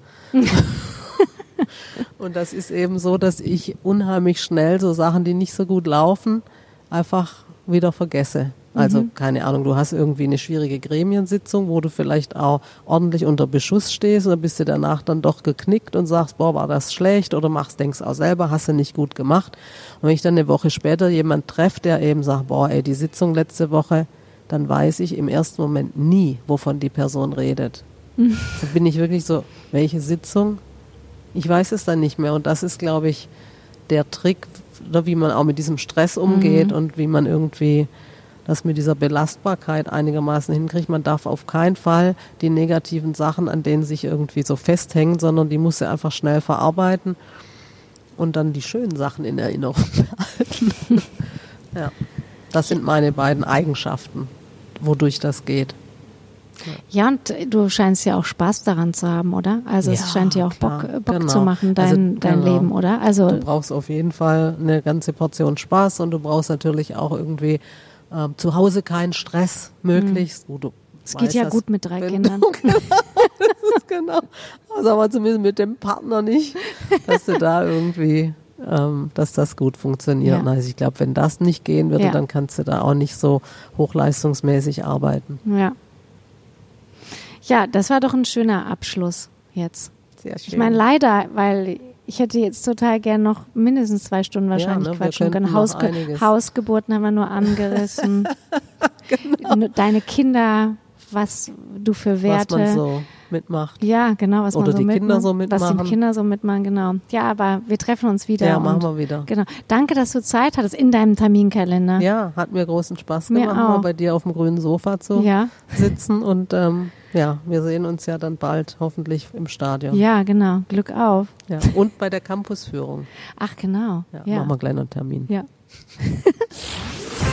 Und das ist eben so, dass ich unheimlich schnell so Sachen, die nicht so gut laufen, einfach wieder vergesse. Also mhm. keine Ahnung, du hast irgendwie eine schwierige Gremiensitzung, wo du vielleicht auch ordentlich unter Beschuss stehst und dann bist du danach dann doch geknickt und sagst, boah, war das schlecht oder machst, denkst auch selber, hast du nicht gut gemacht. Und wenn ich dann eine Woche später jemanden treffe, der eben sagt, boah, ey, die Sitzung letzte Woche, dann weiß ich im ersten Moment nie, wovon die Person redet. Mhm. Da bin ich wirklich so, welche Sitzung? Ich weiß es dann nicht mehr und das ist, glaube ich, der Trick, oder wie man auch mit diesem Stress umgeht mhm. und wie man irgendwie das mit dieser Belastbarkeit einigermaßen hinkriegt. Man darf auf keinen Fall die negativen Sachen, an denen sich irgendwie so festhängen, sondern die muss er einfach schnell verarbeiten und dann die schönen Sachen in Erinnerung behalten. Ja, das sind meine beiden Eigenschaften, wodurch das geht. Ja, und du scheinst ja auch Spaß daran zu haben, oder? Also ja, es scheint dir auch klar, Bock, Bock genau. zu machen, dein, also, dein genau. Leben, oder? Also du brauchst auf jeden Fall eine ganze Portion Spaß und du brauchst natürlich auch irgendwie ähm, zu Hause keinen Stress möglichst. Wo du es geht weißt, ja gut mit drei Kindern. Genau, das ist genau. Also aber zumindest mit dem Partner nicht, dass du da irgendwie, ähm, dass das gut funktioniert. Ja. Also ich glaube, wenn das nicht gehen würde, ja. dann kannst du da auch nicht so hochleistungsmäßig arbeiten. Ja. Ja, das war doch ein schöner Abschluss jetzt. Sehr schön. Ich meine, leider, weil ich hätte jetzt total gern noch mindestens zwei Stunden wahrscheinlich ja, ne, quatschen können. Hausge- Hausgeburten haben wir nur angerissen. Genau. Deine Kinder, was du für Werte. Was man so mitmacht. Ja, genau, was Oder man so die mitmacht. Kinder so mitmachen. Was die Kinder so mitmachen, genau. Ja, aber wir treffen uns wieder. Ja, machen wir wieder. Genau. Danke, dass du Zeit hattest in deinem Terminkalender. Ja, hat mir großen Spaß mir gemacht, auch. mal bei dir auf dem grünen Sofa zu ja. sitzen und ähm, ja, wir sehen uns ja dann bald hoffentlich im Stadion. Ja, genau. Glück auf. Ja. Und bei der Campusführung. Ach, genau. Ja, ja. Machen wir gleich noch einen Termin. Ja.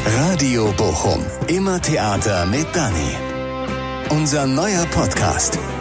Radio Bochum. Immer Theater mit Dani. Unser neuer Podcast.